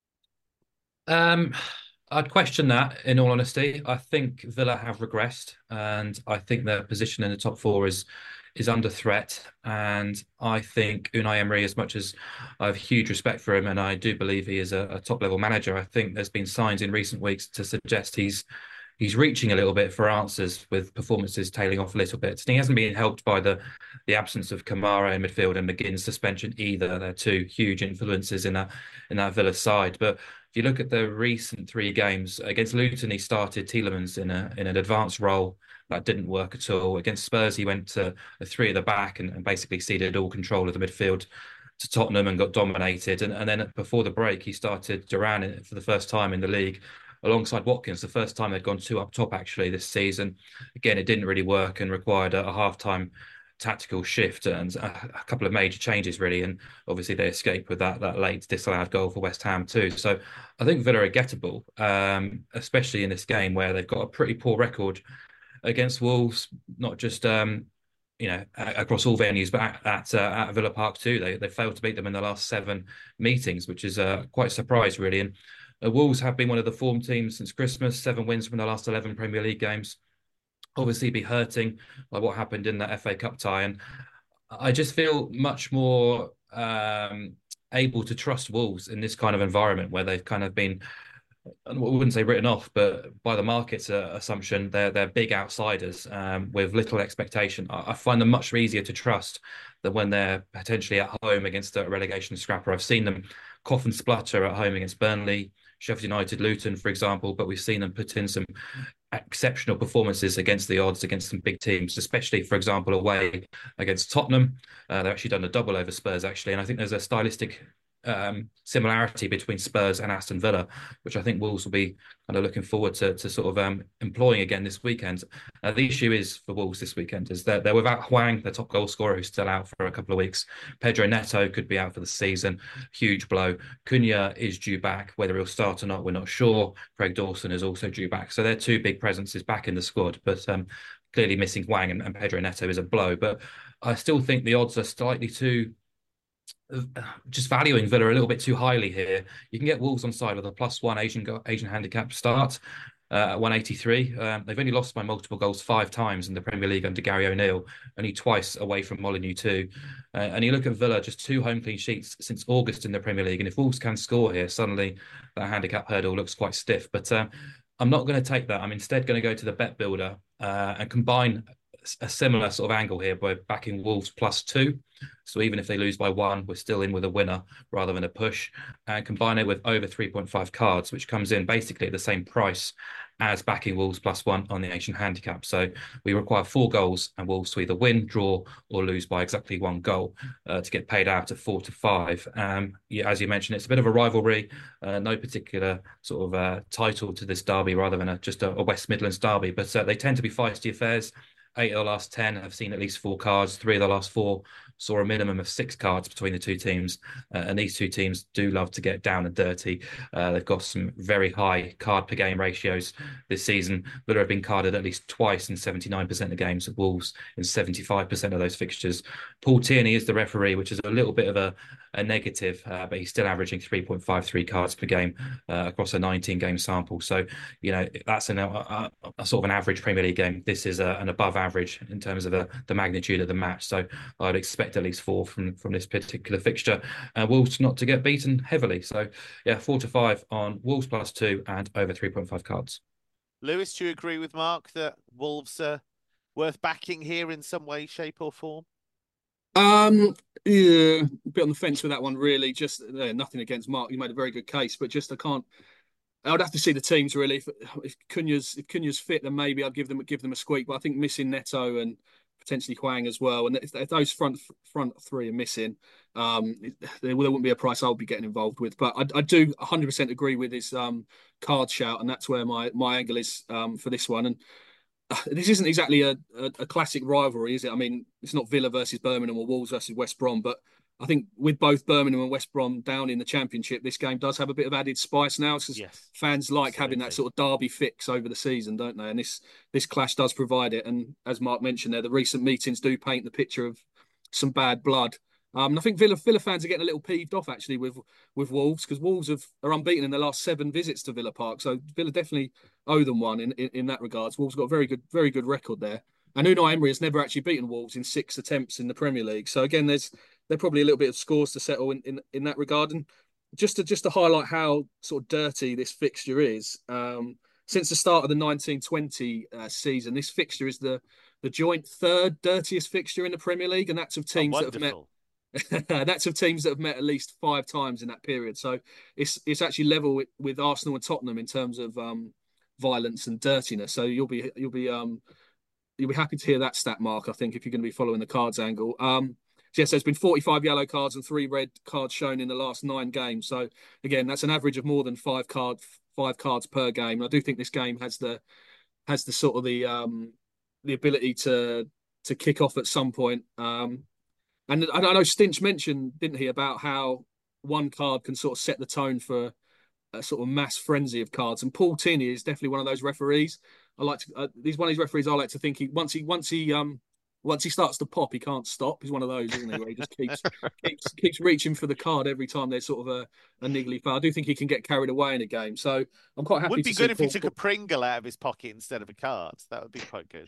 I'd question that, in all honesty. I think Villa have regressed, and I think their position in the top 4 is under threat. And I think Unai Emery, as much as I have huge respect for him, and I do believe he is a top-level manager, I think there's been signs in recent weeks to suggest he's reaching a little bit for answers, with performances tailing off a little bit. And he hasn't been helped by the absence of Kamara in midfield and McGinn's suspension either. They're 2 huge influences in that Villa side. But if you look at the recent 3 games, against Luton, he started Tielemans in an advanced role. That didn't work at all. Against Spurs, he went to a 3 at the back and basically ceded all control of the midfield to Tottenham and got dominated. And then before the break, he started Duran for the first time in the league alongside Watkins, the first time they'd gone 2 up top actually this season. Again, it didn't really work and required a half-time tactical shift and a couple of major changes really, and obviously they escaped with that late disallowed goal for West Ham too. So I think Villa are gettable, especially in this game where they've got a pretty poor record against Wolves, not just across all venues, but at Villa Park too. They failed to beat them in the last 7 meetings, which is quite a surprise really. And Wolves have been one of the form teams since Christmas, 7 wins from the last 11 Premier League games. Obviously be hurting by what happened in that FA Cup tie. And I just feel much more able to trust Wolves in this kind of environment where they've kind of been, I wouldn't say written off, but by the market's assumption, they're big outsiders with little expectation. I find them much easier to trust than when they're potentially at home against a relegation scrapper. I've seen them cough and splutter at home against Burnley, Sheffield United, Luton, for example, but we've seen them put in some exceptional performances against the odds, against some big teams, especially, for example, away against Tottenham. They've actually done a double over Spurs, actually, and I think there's a stylistic similarity between Spurs and Aston Villa, which I think Wolves will be kind of looking forward to sort of employing again this weekend. The issue is for Wolves this weekend is that they're without Hwang, the top goal scorer, who's still out for a couple of weeks. Pedro Neto could be out for the season. Huge blow. Cunha is due back. Whether he'll start or not, we're not sure. Craig Dawson is also due back. So they're two big presences back in the squad, but clearly missing Hwang and Pedro Neto is a blow. But I still think the odds are slightly too just valuing Villa a little bit too highly here. You can get Wolves on side with a +1 Asian handicap start at 183. They've only lost by multiple goals 5 times in the Premier League under Gary O'Neill, only twice away from Molineux too. And you look at Villa, just 2 home clean sheets since August in the Premier League. And if Wolves can score here, suddenly that handicap hurdle looks quite stiff. But I'm not going to take that. I'm instead going to go to the bet builder and combine a similar sort of angle here by backing Wolves +2. So even if they lose by 1, we're still in with a winner rather than a push, and combine it with over 3.5 cards, which comes in basically at the same price as backing Wolves +1 on the Asian handicap. So we require 4 goals and Wolves to either win, draw, or lose by exactly 1 goal to get paid out at 4 to 5. Yeah, as you mentioned, it's a bit of a rivalry. No particular sort of title to this derby, rather than just a West Midlands derby. But they tend to be feisty affairs. 8 of the last 10 have seen at least 4 cards. 3 of the last 4 saw a minimum of 6 cards between the 2 teams. And these 2 teams do love to get down and dirty. They've got some very high card per game ratios this season. Villa have been carded at least twice in 79% of games, at Wolves in 75% of those fixtures. Paul Tierney is the referee, which is a little bit of a negative, but he's still averaging 3.53 cards per game across a 19-game sample. So, you know, that's a sort of an average Premier League game. This is an above average in terms of the magnitude of the match. So I'd expect at least 4 from this particular fixture. Wolves not to get beaten heavily. So yeah, 4 to 5 on Wolves +2 and over 3.5 cards. Lewis, do you agree with Mark that Wolves are worth backing here in some way, shape, or form? Yeah, a bit on the fence with that one, really. Just nothing against Mark. You made a very good case, but just I would have to see the teams really. If Cunha's fit, then maybe I'd give them a squeak. But I think missing Neto and potentially Hwang as well, and if those front 3 are missing, there wouldn't be a price I'll be getting involved with. But I do 100% agree with his card shout, and that's where my angle is for this one. And this isn't exactly a classic rivalry, is it? I mean, it's not Villa versus Birmingham or Wolves versus West Brom, but I think with both Birmingham and West Brom down in the Championship, this game does have a bit of added spice now, because fans like having that sort of derby fix over the season, don't they? And this clash does provide it. And as Mark mentioned there, the recent meetings do paint the picture of some bad blood. And I think Villa fans are getting a little peeved off actually with Wolves, because Wolves are unbeaten in their last 7 visits to Villa Park. So Villa definitely owe them one in that regards. Wolves got a very good record there. And Unai Emery has never actually beaten Wolves in 6 attempts in the Premier League. So again, they're probably a little bit of scores to settle in that regard. And just to highlight how sort of dirty this fixture is, since the start of the 1920 season, this fixture is the joint 3rd dirtiest fixture in the Premier League, and that's of teams that have met. That's of teams that have met at least 5 times in that period. So it's actually level with Arsenal and Tottenham in terms of violence and dirtiness. So you'll be happy to hear that stat, Mark, I think, if you're going to be following the cards angle. Yes, there's been 45 yellow cards and 3 red cards shown in the last 9 games. So again, that's an average of more than 5 cards per game. And I do think this game has the sort of the ability to kick off at some point. And I know Stinch mentioned, didn't he, about how 1 card can sort of set the tone for a sort of mass frenzy of cards. And Paul Tierney is definitely one of those referees. He's one of these referees I like to think once he starts to pop, he can't stop. He's one of those, isn't he, where he just keeps reaching for the card every time there's sort of a niggly foul. I do think he can get carried away in a game, so I'm quite happy. Would be good if he took a Pringle out of his pocket instead of a card. That would be quite good.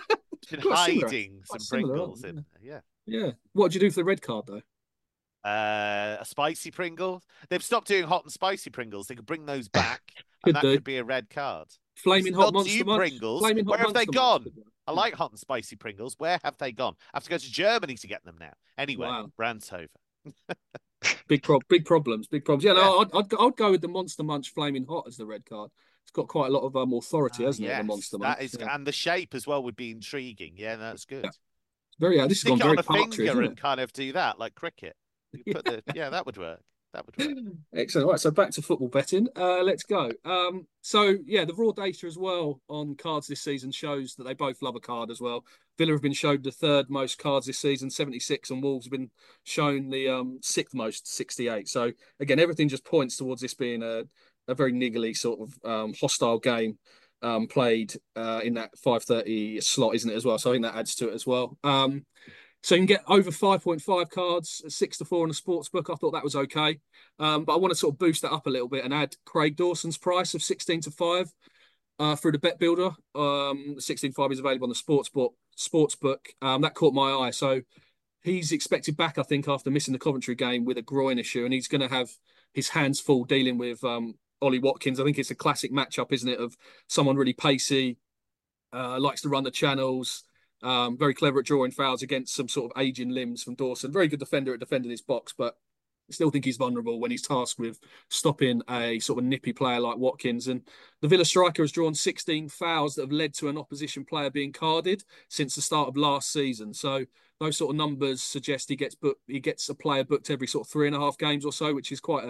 Hiding some Pringles in there. Yeah. What did you do for the red card though? A spicy Pringle. They've stopped doing hot and spicy Pringles. They could bring those back, and that could be a red card. Flaming hot monster Pringles. Where have they gone? I like hot and spicy Pringles. Where have they gone? I have to go to Germany to get them now. Anyway, Wow. Brandthoven. Big problems. Yeah, Yeah. no, I'd go with the Monster Munch Flaming Hot as the red card. It's got quite a lot of authority, hasn't it? The Yes, Monster that Munch. is, Yeah. and the shape as well would be intriguing. Yeah, that's good. This has Stick gone it very on a Parkshire, finger isn't and it? kind of do that like cricket. You put yeah, that would work. That would work. Excellent. Right, so back to football betting. Let's go. So yeah, the raw data as well on cards this season shows that they both love a card as well. Villa have been shown the third most cards this season, 76, and Wolves have been shown the sixth most, 68. So again, everything just points towards this being a very niggly sort of hostile game played in that 5:30 slot, isn't it, as well? So I think that adds to it as well. So you can get over 5.5 cards at 6-4 on the sports book. I thought that was okay. But I want to sort of boost that up a little bit and add Craig Dawson's price of 16-5 through the bet builder. 16-5 is available on the sports book. That caught my eye. So he's expected back, I think, after missing the Coventry game with a groin issue, and he's going to have his hands full dealing with Ollie Watkins. I think it's a classic matchup, isn't it, of someone really pacey, likes to run the channels, very clever at drawing fouls against some sort of aging limbs from Dawson. Very good defender at defending his box, but I still think he's vulnerable when he's tasked with stopping a sort of nippy player like Watkins. And the Villa striker has drawn 16 fouls that have led to an opposition player being carded since the start of last season. So those sort of numbers suggest he gets a player booked every sort of 3.5 games or so, which is quite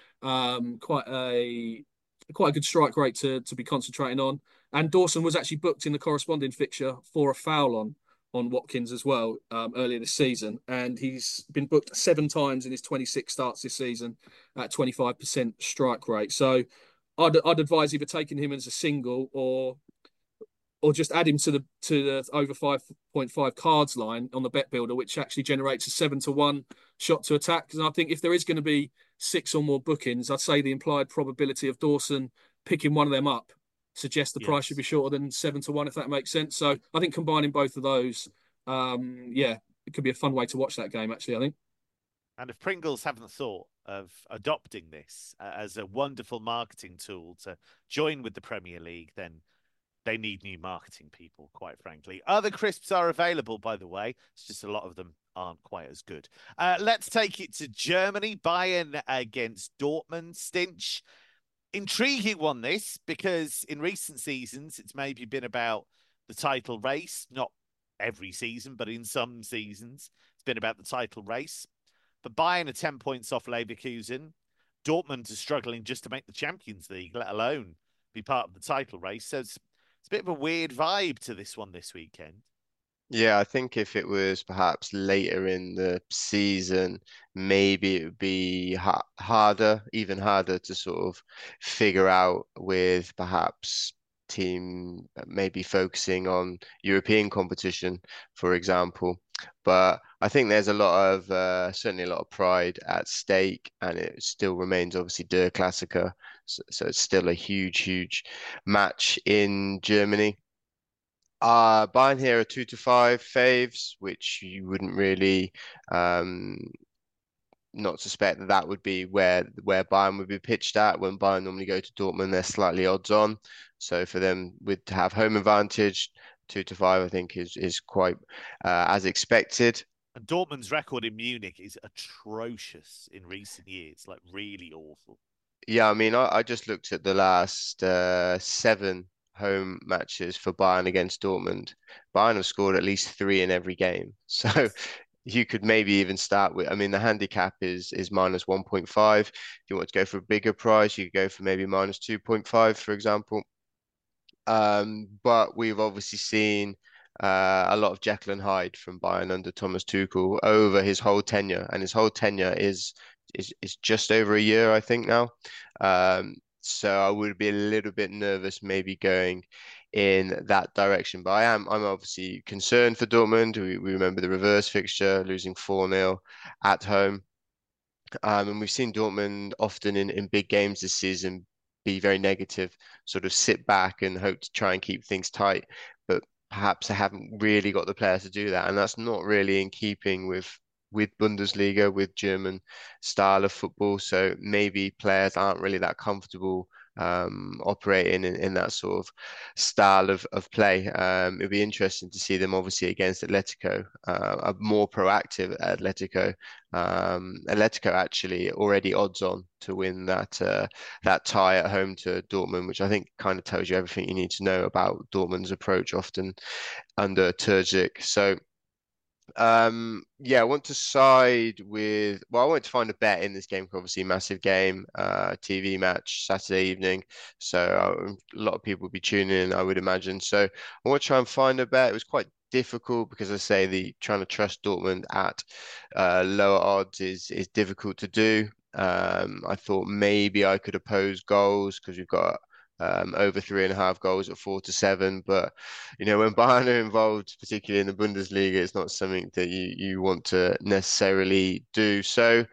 a good strike rate to be concentrating on. And Dawson was actually booked in the corresponding fixture for a foul on Watkins as well earlier this season. And he's been booked 7 times in his 26 starts this season at 25% strike rate. So I'd advise either taking him as a single or just add him to the over 5.5 cards line on the bet builder, which actually generates a 7-1 shot to attack. And I think if there is going to be 6 or more bookings, I'd say the implied probability of Dawson picking one of them up suggests the price should be shorter than 7-1, if that makes sense. So I think combining both of those, it could be a fun way to watch that game, actually, I think. And if Pringles haven't thought of adopting this as a wonderful marketing tool to join with the Premier League, then they need new marketing people, quite frankly. Other crisps are available, by the way. It's just a lot of them aren't quite as good. Let's take it to Germany. Bayern against Dortmund. Stinch. Intriguing one, this, because in recent seasons, it's maybe been about the title race. Not every season, but in some seasons, it's been about the title race. But Bayern are 10 points off Leverkusen. Dortmund are struggling just to make the Champions League, let alone be part of the title race. So it's a bit of a weird vibe to this one this weekend. Yeah, I think if it was perhaps later in the season, maybe it would be even harder to sort of figure out with perhaps team maybe focusing on European competition, for example. But I think there's a lot of certainly a lot of pride at stake, and it still remains obviously Der Klassiker. So it's still a huge match in Germany. Bayern here are 2-5 faves, which you wouldn't really not suspect that would be where Bayern would be pitched at. When Bayern normally go to Dortmund, they're slightly odds on. So for them to have home advantage, 2-5, I think is quite as expected. And Dortmund's record in Munich is atrocious in recent years, like really awful. Yeah, I mean, I just looked at the last 7 home matches for Bayern against Dortmund. Bayern have scored at least 3 in every game. So you could maybe even start with, I mean, the handicap is minus 1.5. If you want to go for a bigger price, you could go for maybe minus 2.5, for example. But we've obviously seen a lot of Jekyll and Hyde from Bayern under Thomas Tuchel over his whole tenure, and his whole tenure is just over a year, I think now. So I would be a little bit nervous maybe going in that direction. But I'm obviously concerned for Dortmund. We remember the reverse fixture, losing 4-0 at home. And we've seen Dortmund often in big games this season be very negative, sort of sit back and hope to try and keep things tight. But perhaps they haven't really got the players to do that. And that's not really in keeping with Bundesliga, with German style of football. So maybe players aren't really that comfortable operating in that sort of style of play. It'll be interesting to see them obviously against Atletico, a more proactive Atletico. Atletico actually already odds on to win that tie at home to Dortmund, which I think kind of tells you everything you need to know about Dortmund's approach often under Terzic. So yeah, I want to side with, well, I want to find a bet in this game, obviously massive game, TV match Saturday evening. So a lot of people will be tuning in, I would imagine. So I want to try and find a bet. It was quite difficult because I say the trying to trust Dortmund at lower odds is difficult to do. I thought maybe I could oppose goals because we've got over 3.5 goals at 4-7. But when Bayern are involved, particularly in the Bundesliga, it's not something that you want to necessarily do. So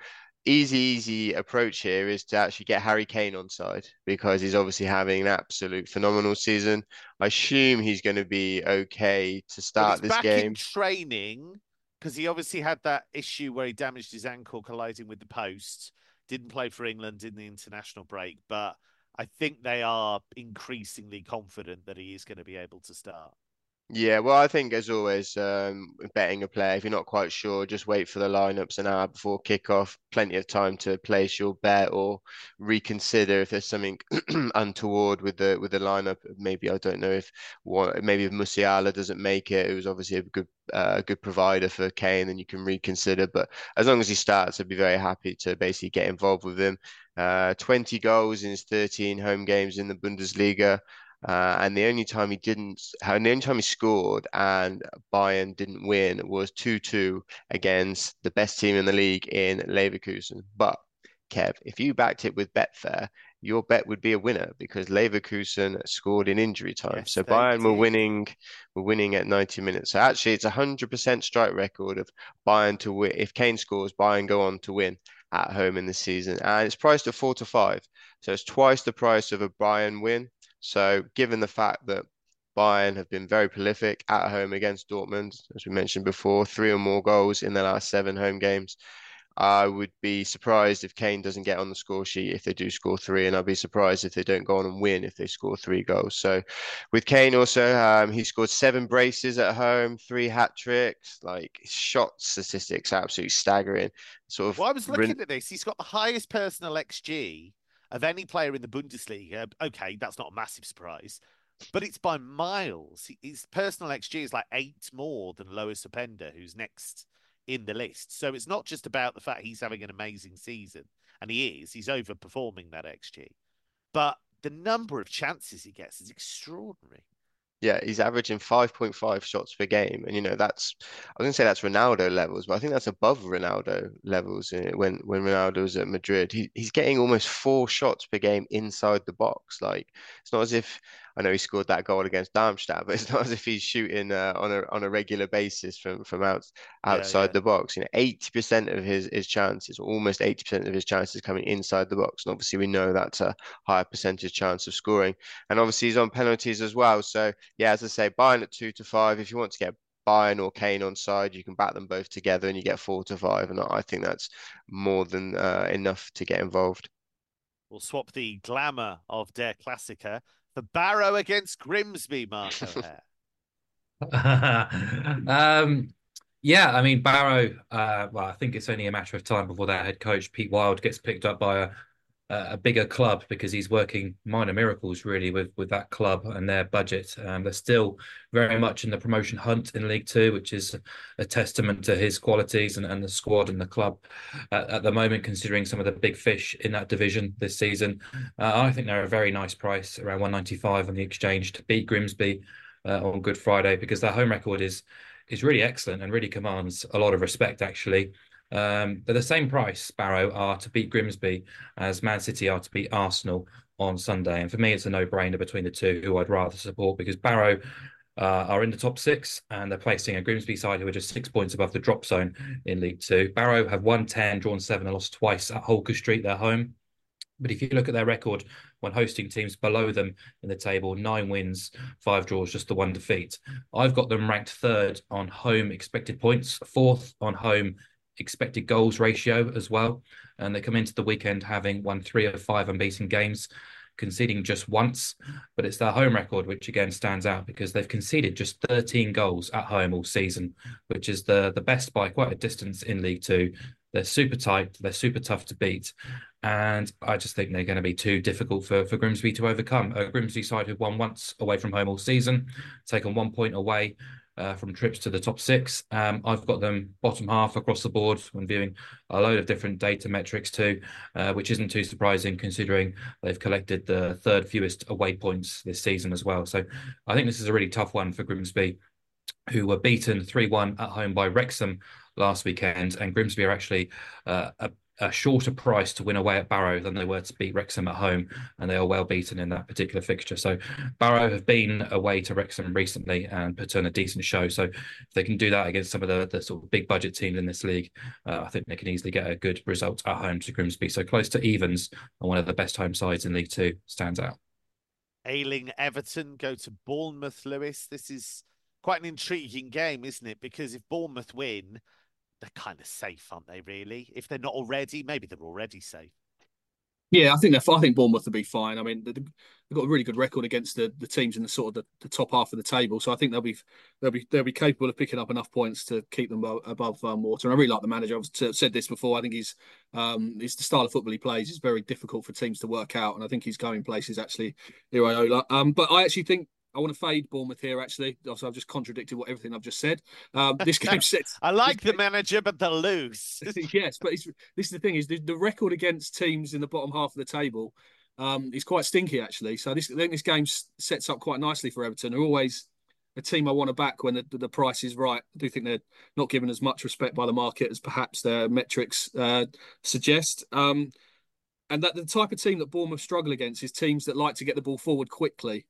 easy approach here is to actually get Harry Kane on side because he's obviously having an absolute phenomenal season. I assume he's going to be okay to start this game. In training because he obviously had that issue where he damaged his ankle colliding with the post. Didn't play for England in the international break, but I think they are increasingly confident that he is going to be able to start. Yeah, well, I think as always, betting a player, if you're not quite sure, just wait for the lineups an hour before kickoff. Plenty of time to place your bet or reconsider if there's something untoward with the lineup. Maybe I don't know if maybe if Musiala doesn't make it, it was obviously a good provider for Kane, then you can reconsider. But as long as he starts, I'd be very happy to basically get involved with him. 20 goals in his 13 home games in the Bundesliga. And the only time he scored and Bayern didn't win was 2-2 against the best team in the league in Leverkusen. But Kev, if you backed it with Betfair, your bet would be a winner because Leverkusen scored in injury time. Yes, so Bayern were winning at 90 minutes. So actually it's 100% strike record of Bayern to win. If Kane scores, Bayern go on to win at home in the season. And it's priced at 4-5. So it's twice the price of a Bayern win. So given the fact that Bayern have been very prolific at home against Dortmund, as we mentioned before, 3 or more goals in their last 7 home games, I would be surprised if Kane doesn't get on the score sheet if they do score 3, and I'd be surprised if they don't go on and win if they score 3 goals. So with Kane also, he scored 7 braces at home, 3 hat tricks, like shot statistics, absolutely staggering. Well, I was looking at this. He's got the highest personal XG of any player in the Bundesliga. Okay, that's not a massive surprise, but it's by miles. His personal XG is like 8 more than Lois Openda, who's next in the list. So it's not just about the fact he's having an amazing season, and he's overperforming that XG, but the number of chances he gets is extraordinary. Yeah, he's averaging 5.5 shots per game. And, I was going to say that's Ronaldo levels, but I think that's above Ronaldo levels when Ronaldo was at Madrid. He's getting almost 4 shots per game inside the box. Like, it's not as if, I know he scored that goal against Darmstadt, but it's not as if he's shooting on a regular basis from outside the box. 80% of his chances, almost 80% of his chances coming inside the box. And obviously we know that's a higher percentage chance of scoring. And obviously he's on penalties as well. So yeah, as I say, Bayern at 2-5. If you want to get Bayern or Kane on side, you can back them both together and you get 4-5. And I think that's more than enough to get involved. We'll swap the glamour of Der Klassiker for Barrow against Grimsby, Mark O'Hare. Yeah, I mean, Barrow, well, I think it's only a matter of time before their head coach, Pete Wild, gets picked up by a bigger club because he's working minor miracles really with that club and their budget. They're still very much in the promotion hunt in League Two, which is a testament to his qualities and the squad and the club at the moment, considering some of the big fish in that division this season. I think they're a very nice price, around 195 on the exchange to beat Grimsby on Good Friday, because their home record is really excellent and really commands a lot of respect, actually. They're the same price, Barrow, are to beat Grimsby as Man City are to beat Arsenal on Sunday. And for me, it's a no-brainer between the two who I'd rather support, because Barrow are in the top 6 and they're placing a Grimsby side who are just 6 points above the drop zone in League Two. Barrow have won 10, drawn 7 and lost twice at Holker Street, their home. But if you look at their record when hosting teams below them in the table, 9 wins, 5 draws, just the 1 defeat. I've got them ranked 3rd on home expected points, 4th on home expected goals ratio as well. And they come into the weekend having won 3 of 5 unbeaten games. conceding just once, but it's their home record which again stands out because they've conceded just 13 goals at home all season, which is the best by quite a distance in League Two. They're super tight, they're super tough to beat, and I just think they're going to be too difficult for Grimsby to overcome. A Grimsby side who've won once away from home all season, taken 1 point away from trips to the top six. I've got them bottom half across the board when viewing a load of different data metrics too, which isn't too surprising considering they've collected the third fewest away points this season as well. So I think this is a really tough one for Grimsby, who were beaten 3-1 at home by Wrexham last weekend. And Grimsby are actually a shorter price to win away at Barrow than they were to beat Wrexham at home, and they are well beaten in that particular fixture. So Barrow have been away to Wrexham recently and put on a decent show. So if they can do that against some of the sort of big budget teams in this league, I think they can easily get a good result at home to Grimsby. So close to evens, and one of the best home sides in League Two stands out. Ayling Everton go to Bournemouth, Lewis. This is quite an intriguing game, isn't it? Because if Bournemouth win, they're kind of safe, aren't they, really? If they're not already, maybe they're already safe. Yeah, I think Bournemouth will be fine. I mean, they've got a really good record against the teams in the sort of the top half of the table, so I think they'll be capable of picking up enough points to keep them above water. And I really like the manager. I've said this before. I think he's the style of football he plays is very difficult for teams to work out, and I think he's going places actually. Iraola. But I actually think I want to fade Bournemouth here, actually. Also, I've just contradicted everything I've just said. This game sets... I like the manager, but they'll lose. Yes, but this is the thing, is the record against teams in the bottom half of the table is quite stinky, actually. So I think this game sets up quite nicely for Everton. They're always a team I want to back when the price is right. I do think they're not given as much respect by the market as perhaps their metrics suggest. And that the type of team that Bournemouth struggle against is teams that like to get the ball forward quickly.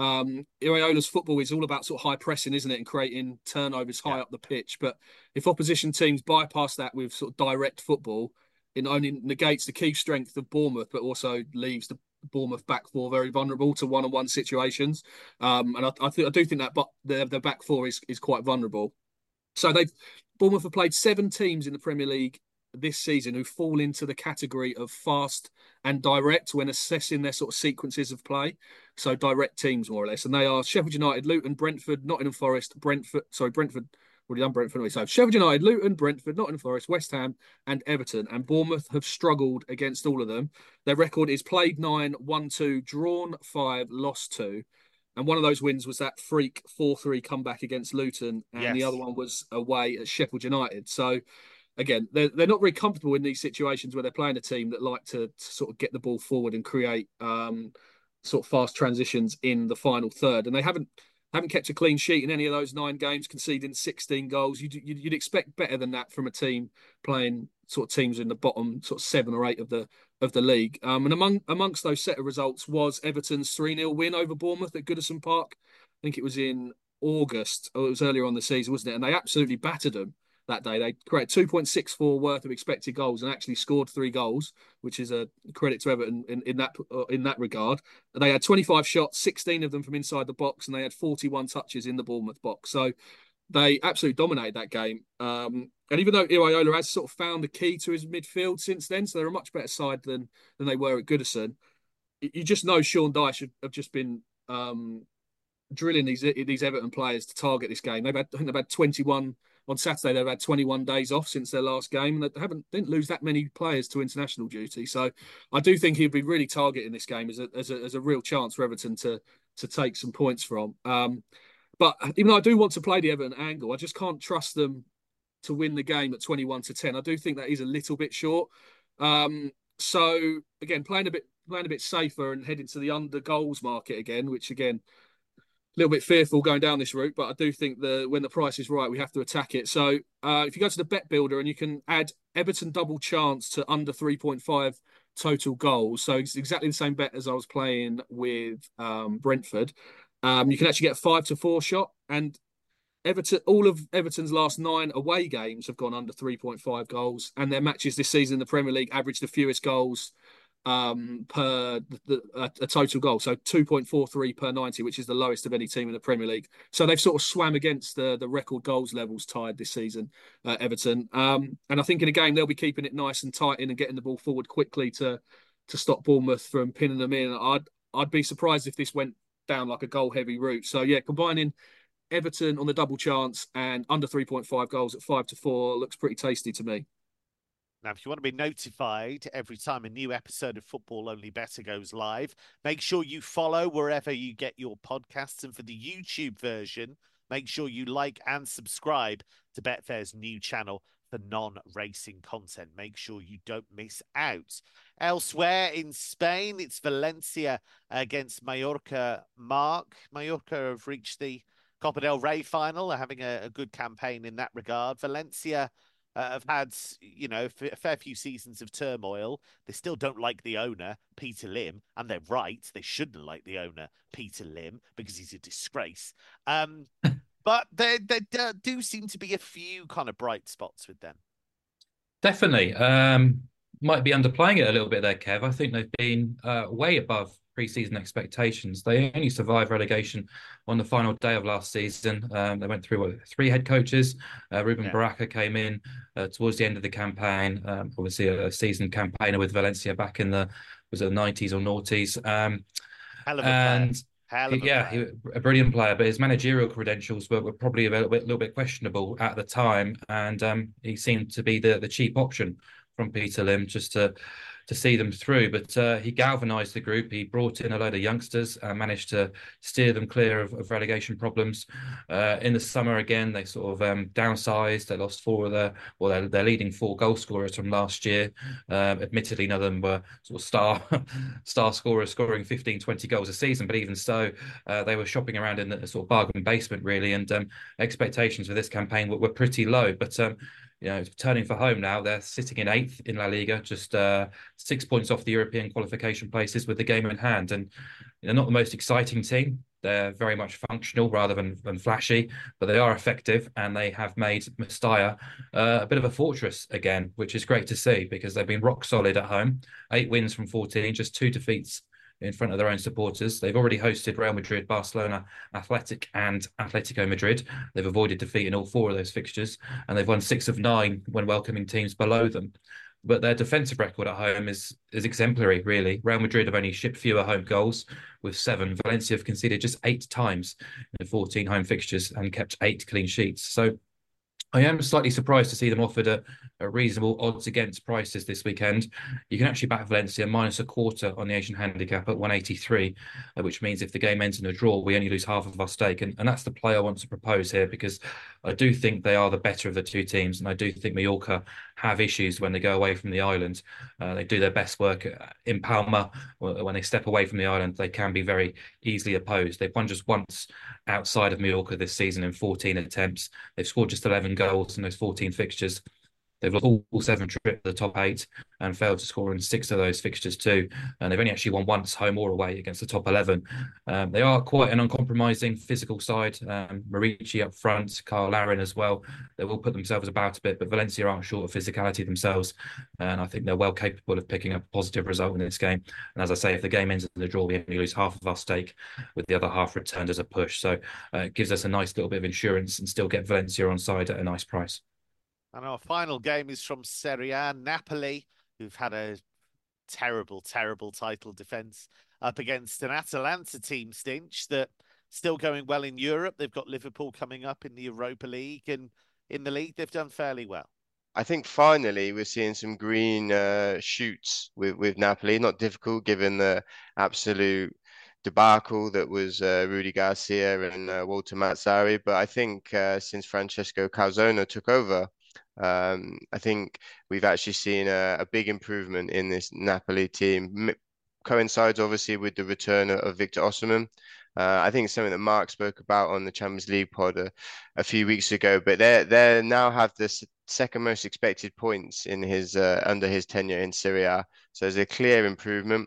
Iraola's football is all about sort of high pressing, isn't it, and creating turnovers high up the pitch. But if opposition teams bypass that with sort of direct football, it not only negates the key strength of Bournemouth, but also leaves the Bournemouth back four very vulnerable to one-on-one situations. And I do think that, but their back four is quite vulnerable. So Bournemouth have played 7 teams in the Premier League this season who fall into the category of fast and direct when assessing their sort of sequences of play. So direct teams, more or less. And they are Sheffield United, Luton, Brentford, Nottingham Forest, Brentford, already done Brentford anyway. So Sheffield United, Luton, Brentford, Nottingham Forest, West Ham and Everton. And Bournemouth have struggled against all of them. Their record is played 9, won 2, drawn 5, lost 2. And one of those wins was that freak 4-3 comeback against Luton. And the other one was away at Sheffield United. So again, they're not very comfortable in these situations where they're playing a team that like to sort of get the ball forward and create sort of fast transitions in the final third. And they haven't kept a clean sheet in any of those 9 games, conceding 16 goals. You'd expect better than that from a team playing sort of teams in the bottom sort of 7 or 8 of the league. And amongst those set of results was Everton's 3-0 win over Bournemouth at Goodison Park. I think it was in August, or it was earlier on the season, wasn't it? And they absolutely battered them that day. They created 2.64 worth of expected goals and actually scored 3 goals, which is a credit to Everton in that regard. They had 25 shots, 16 of them from inside the box, and they had 41 touches in the Bournemouth box. So they absolutely dominated that game. And even though Iraola has sort of found the key to his midfield since then, so they're a much better side than they were at Goodison, you just know Sean Dyche have just been drilling these Everton players to target this game. I think they've had 21 on Saturday. They've had 21 days off since their last game, and they didn't lose that many players to international duty. So I do think he'd be really targeting this game as a real chance for Everton to take some points from. But even though I do want to play the Everton angle, I just can't trust them to win the game at 21-10. I do think that is a little bit short. So again, playing a bit safer and heading to the under goals market again, which again, a little bit fearful going down this route, but I do think when the price is right, we have to attack it. So if you go to the bet builder and you can add Everton double chance to under 3.5 total goals, so it's exactly the same bet as I was playing with Brentford. You can actually get a 5-4 shot, and all of Everton's last 9 away games have gone under 3.5 goals, and their matches this season in the Premier League averaged the fewest goals per a total goal, so 2.43 per 90, which is the lowest of any team in the Premier League. So they've sort of swam against the record goals levels tied this season, Everton. And I think in a game they'll be keeping it nice and tight in and getting the ball forward quickly to to stop Bournemouth from pinning them in. I'd be surprised if this went down like a goal heavy route. So yeah, combining Everton on the double chance and under 3.5 goals at 5-4 looks pretty tasty to me. Now, if you want to be notified every time a new episode of Football Only Better goes live, make sure you follow wherever you get your podcasts. And for the YouTube version, make sure you like and subscribe to Betfair's new channel for non-racing content. Make sure you don't miss out. Elsewhere in Spain, it's Valencia against Mallorca. Mark, Mallorca have reached the Copa del Rey final. They're having a good campaign in that regard. Valencia have had, a fair few seasons of turmoil. They still don't like the owner, Peter Lim, and they're right. They shouldn't like the owner, Peter Lim, because he's a disgrace. But there do seem to be a few kind of bright spots with them. Definitely. Might be underplaying it a little bit there, Kev. I think they've been way above pre-season expectations. They only survived relegation on the final day of last season. They went through 3 head coaches. Ruben Baraka came in towards the end of the campaign. Obviously, a seasoned campaigner with Valencia back in the 90s or noughties. Hell of a player. He was a brilliant player, but his managerial credentials were probably a little bit questionable at the time, and he seemed to be the cheap option from Peter Lim just to see them through. But he galvanised the group. He brought in a load of youngsters and managed to steer them clear of relegation problems. In the summer, again, they sort of downsized. They lost 4 of their leading 4 goal scorers from last year. Admittedly, none of them were sort of star scorers scoring 15, 20 goals a season. But even so, they were shopping around in the sort of bargain basement, really. And expectations for this campaign were pretty low. But turning for home now, they're sitting in 8th in La Liga, just 6 points off the European qualification places with the game in hand. And they're not the most exciting team. They're very much functional rather than flashy, but they are effective, and they have made Mestalla a bit of a fortress again, which is great to see because they've been rock solid at home. 8 wins from 14, just 2 defeats in front of their own supporters. They've already hosted Real Madrid, Barcelona, Athletic and Atletico Madrid. They've avoided defeat in all 4 of those fixtures, and they've won 6 of 9 when welcoming teams below them. But their defensive record at home is exemplary, really. Real Madrid have only shipped fewer home goals with 7. Valencia have conceded just 8 times in 14 home fixtures and kept 8 clean sheets. So I am slightly surprised to see them offered a reasonable odds against prices this weekend. You can actually back Valencia minus a quarter on the Asian handicap at 183, which means if the game ends in a draw, we only lose half of our stake. And that's the play I want to propose here, because I do think they are the better of the 2 teams. And I do think Mallorca have issues when they go away from the island. They do their best work in Palma. When they step away from the island, they can be very easily opposed. They've won just once outside of Mallorca this season in 14 attempts. They've scored just 11 goals in those 14 fixtures. They've lost all 7 trips to the top 8 and failed to score in 6 of those fixtures too. And they've only actually won once, home or away, against the top 11. They are quite an uncompromising physical side. Marici up front, Carl Larin as well. They will put themselves about a bit, but Valencia aren't short of physicality themselves. And I think they're well capable of picking up a positive result in this game. And as I say, if the game ends in the draw, we only lose half of our stake, with the other half returned as a push. So it gives us a nice little bit of insurance and still get Valencia on side at a nice price. And our final game is from Serie A. Napoli, who've had a terrible, terrible title defence, up against an Atalanta team, Stinch, that still going well in Europe. They've got Liverpool coming up in the Europa League, and in the league they've done fairly well. I think finally we're seeing some green shoots with Napoli. Not difficult given the absolute debacle that was Rudy Garcia and Walter Mazzarri. But I think since Francesco Calzona took over, I think we've actually seen a big improvement in this Napoli team. Coincides obviously with the return of Victor Osimhen. I think it's something that Mark spoke about on the Champions League pod a few weeks ago. But they now have the second most expected points in his under his tenure in Serie A. So there's a clear improvement.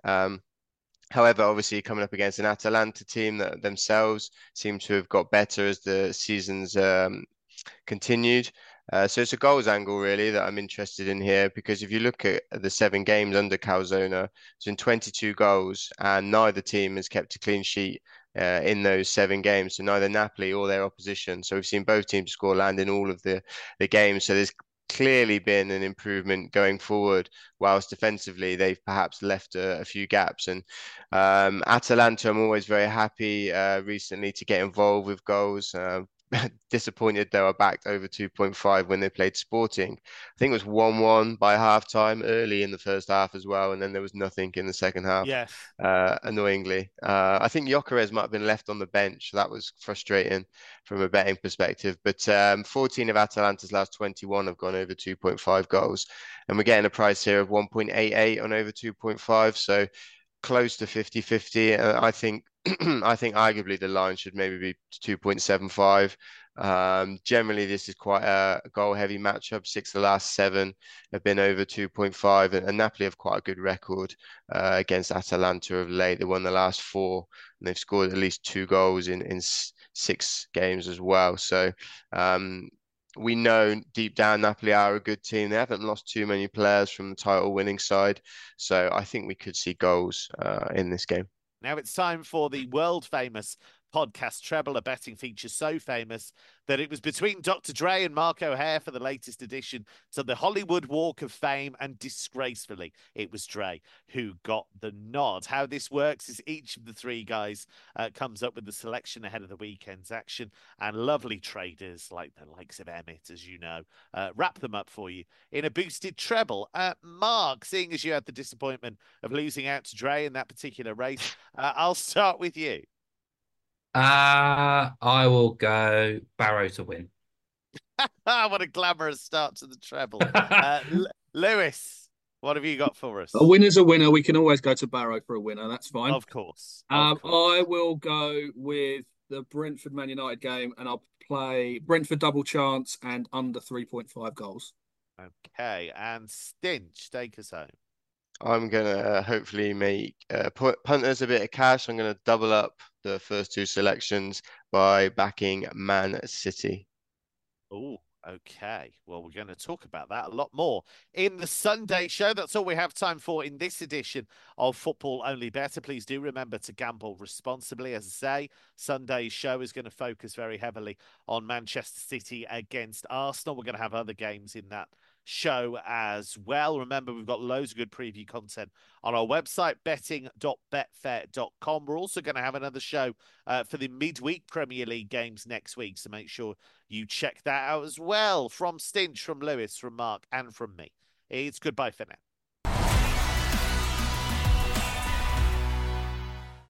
However, obviously coming up against an Atalanta team that themselves seem to have got better as the season's continued. So it's a goals angle really that I'm interested in here, because if you look at the 7 games under Calzona, it's been 22 goals and neither team has kept a clean sheet in those 7 games. So neither Napoli or their opposition. So we've seen both teams score land in all of the games. So there's clearly been an improvement going forward, whilst defensively they've perhaps left a few gaps. And Atalanta, I'm always very happy recently to get involved with goals. Disappointed they were backed over 2.5 when they played Sporting. I think it was 1-1 by half time early in the first half as well, and then there was nothing in the second half, Yes. annoyingly. I think Gyökeres might have been left on the bench. That was frustrating from a betting perspective. But 14 of Atalanta's last 21 have gone over 2.5 goals, and we're getting a price here of 1.88 on over 2.5. So close to 50-50. I think I think arguably the line should maybe be 2.75. Generally, this is quite a goal-heavy matchup. 6 of the last 7 have been over 2.5, and Napoli have quite a good record against Atalanta of late. They won the last 4, and they've scored at least 2 goals in 6 games as well. So we know deep down Napoli are a good team. They haven't lost too many players from the title winning side. So I think we could see goals in this game. Now it's time for the world famous podcast treble, a betting feature so famous that it was between Dr. Dre and Mark O'Hare for the latest edition to the Hollywood Walk of Fame, and disgracefully, it was Dre who got the nod. How this works is each of the 3 guys comes up with the selection ahead of the weekend's action, and lovely traders like the likes of Emmett, as you know, wrap them up for you in a boosted treble. Mark, seeing as you had the disappointment of losing out to Dre in that particular race, I'll start with you. I will go Barrow to win. What a glamorous start to the treble. Lewis, what have you got for us? A winner's a winner. We can always go to Barrow for a winner. That's fine. Of course. Of course. I will go with the Brentford Man United game, and I'll play Brentford double chance and under 3.5 goals. Okay. And Stinch, take us home. I'm going to hopefully make punters a bit of cash. I'm going to double up the first 2 selections by backing Man City. Oh, okay. Well, we're going to talk about that a lot more in the Sunday show. That's all we have time for in this edition of Football Only Better. Please do remember to gamble responsibly. As I say, Sunday's show is going to focus very heavily on Manchester City against Arsenal. We're going to have other games in that show as well. Remember, we've got loads of good preview content on our website, betting.betfair.com. We're also going to have another show for the midweek Premier League games next week, so make sure you check that out as well. From Stinch, from Lewis, from Mark, and from me, it's goodbye for now.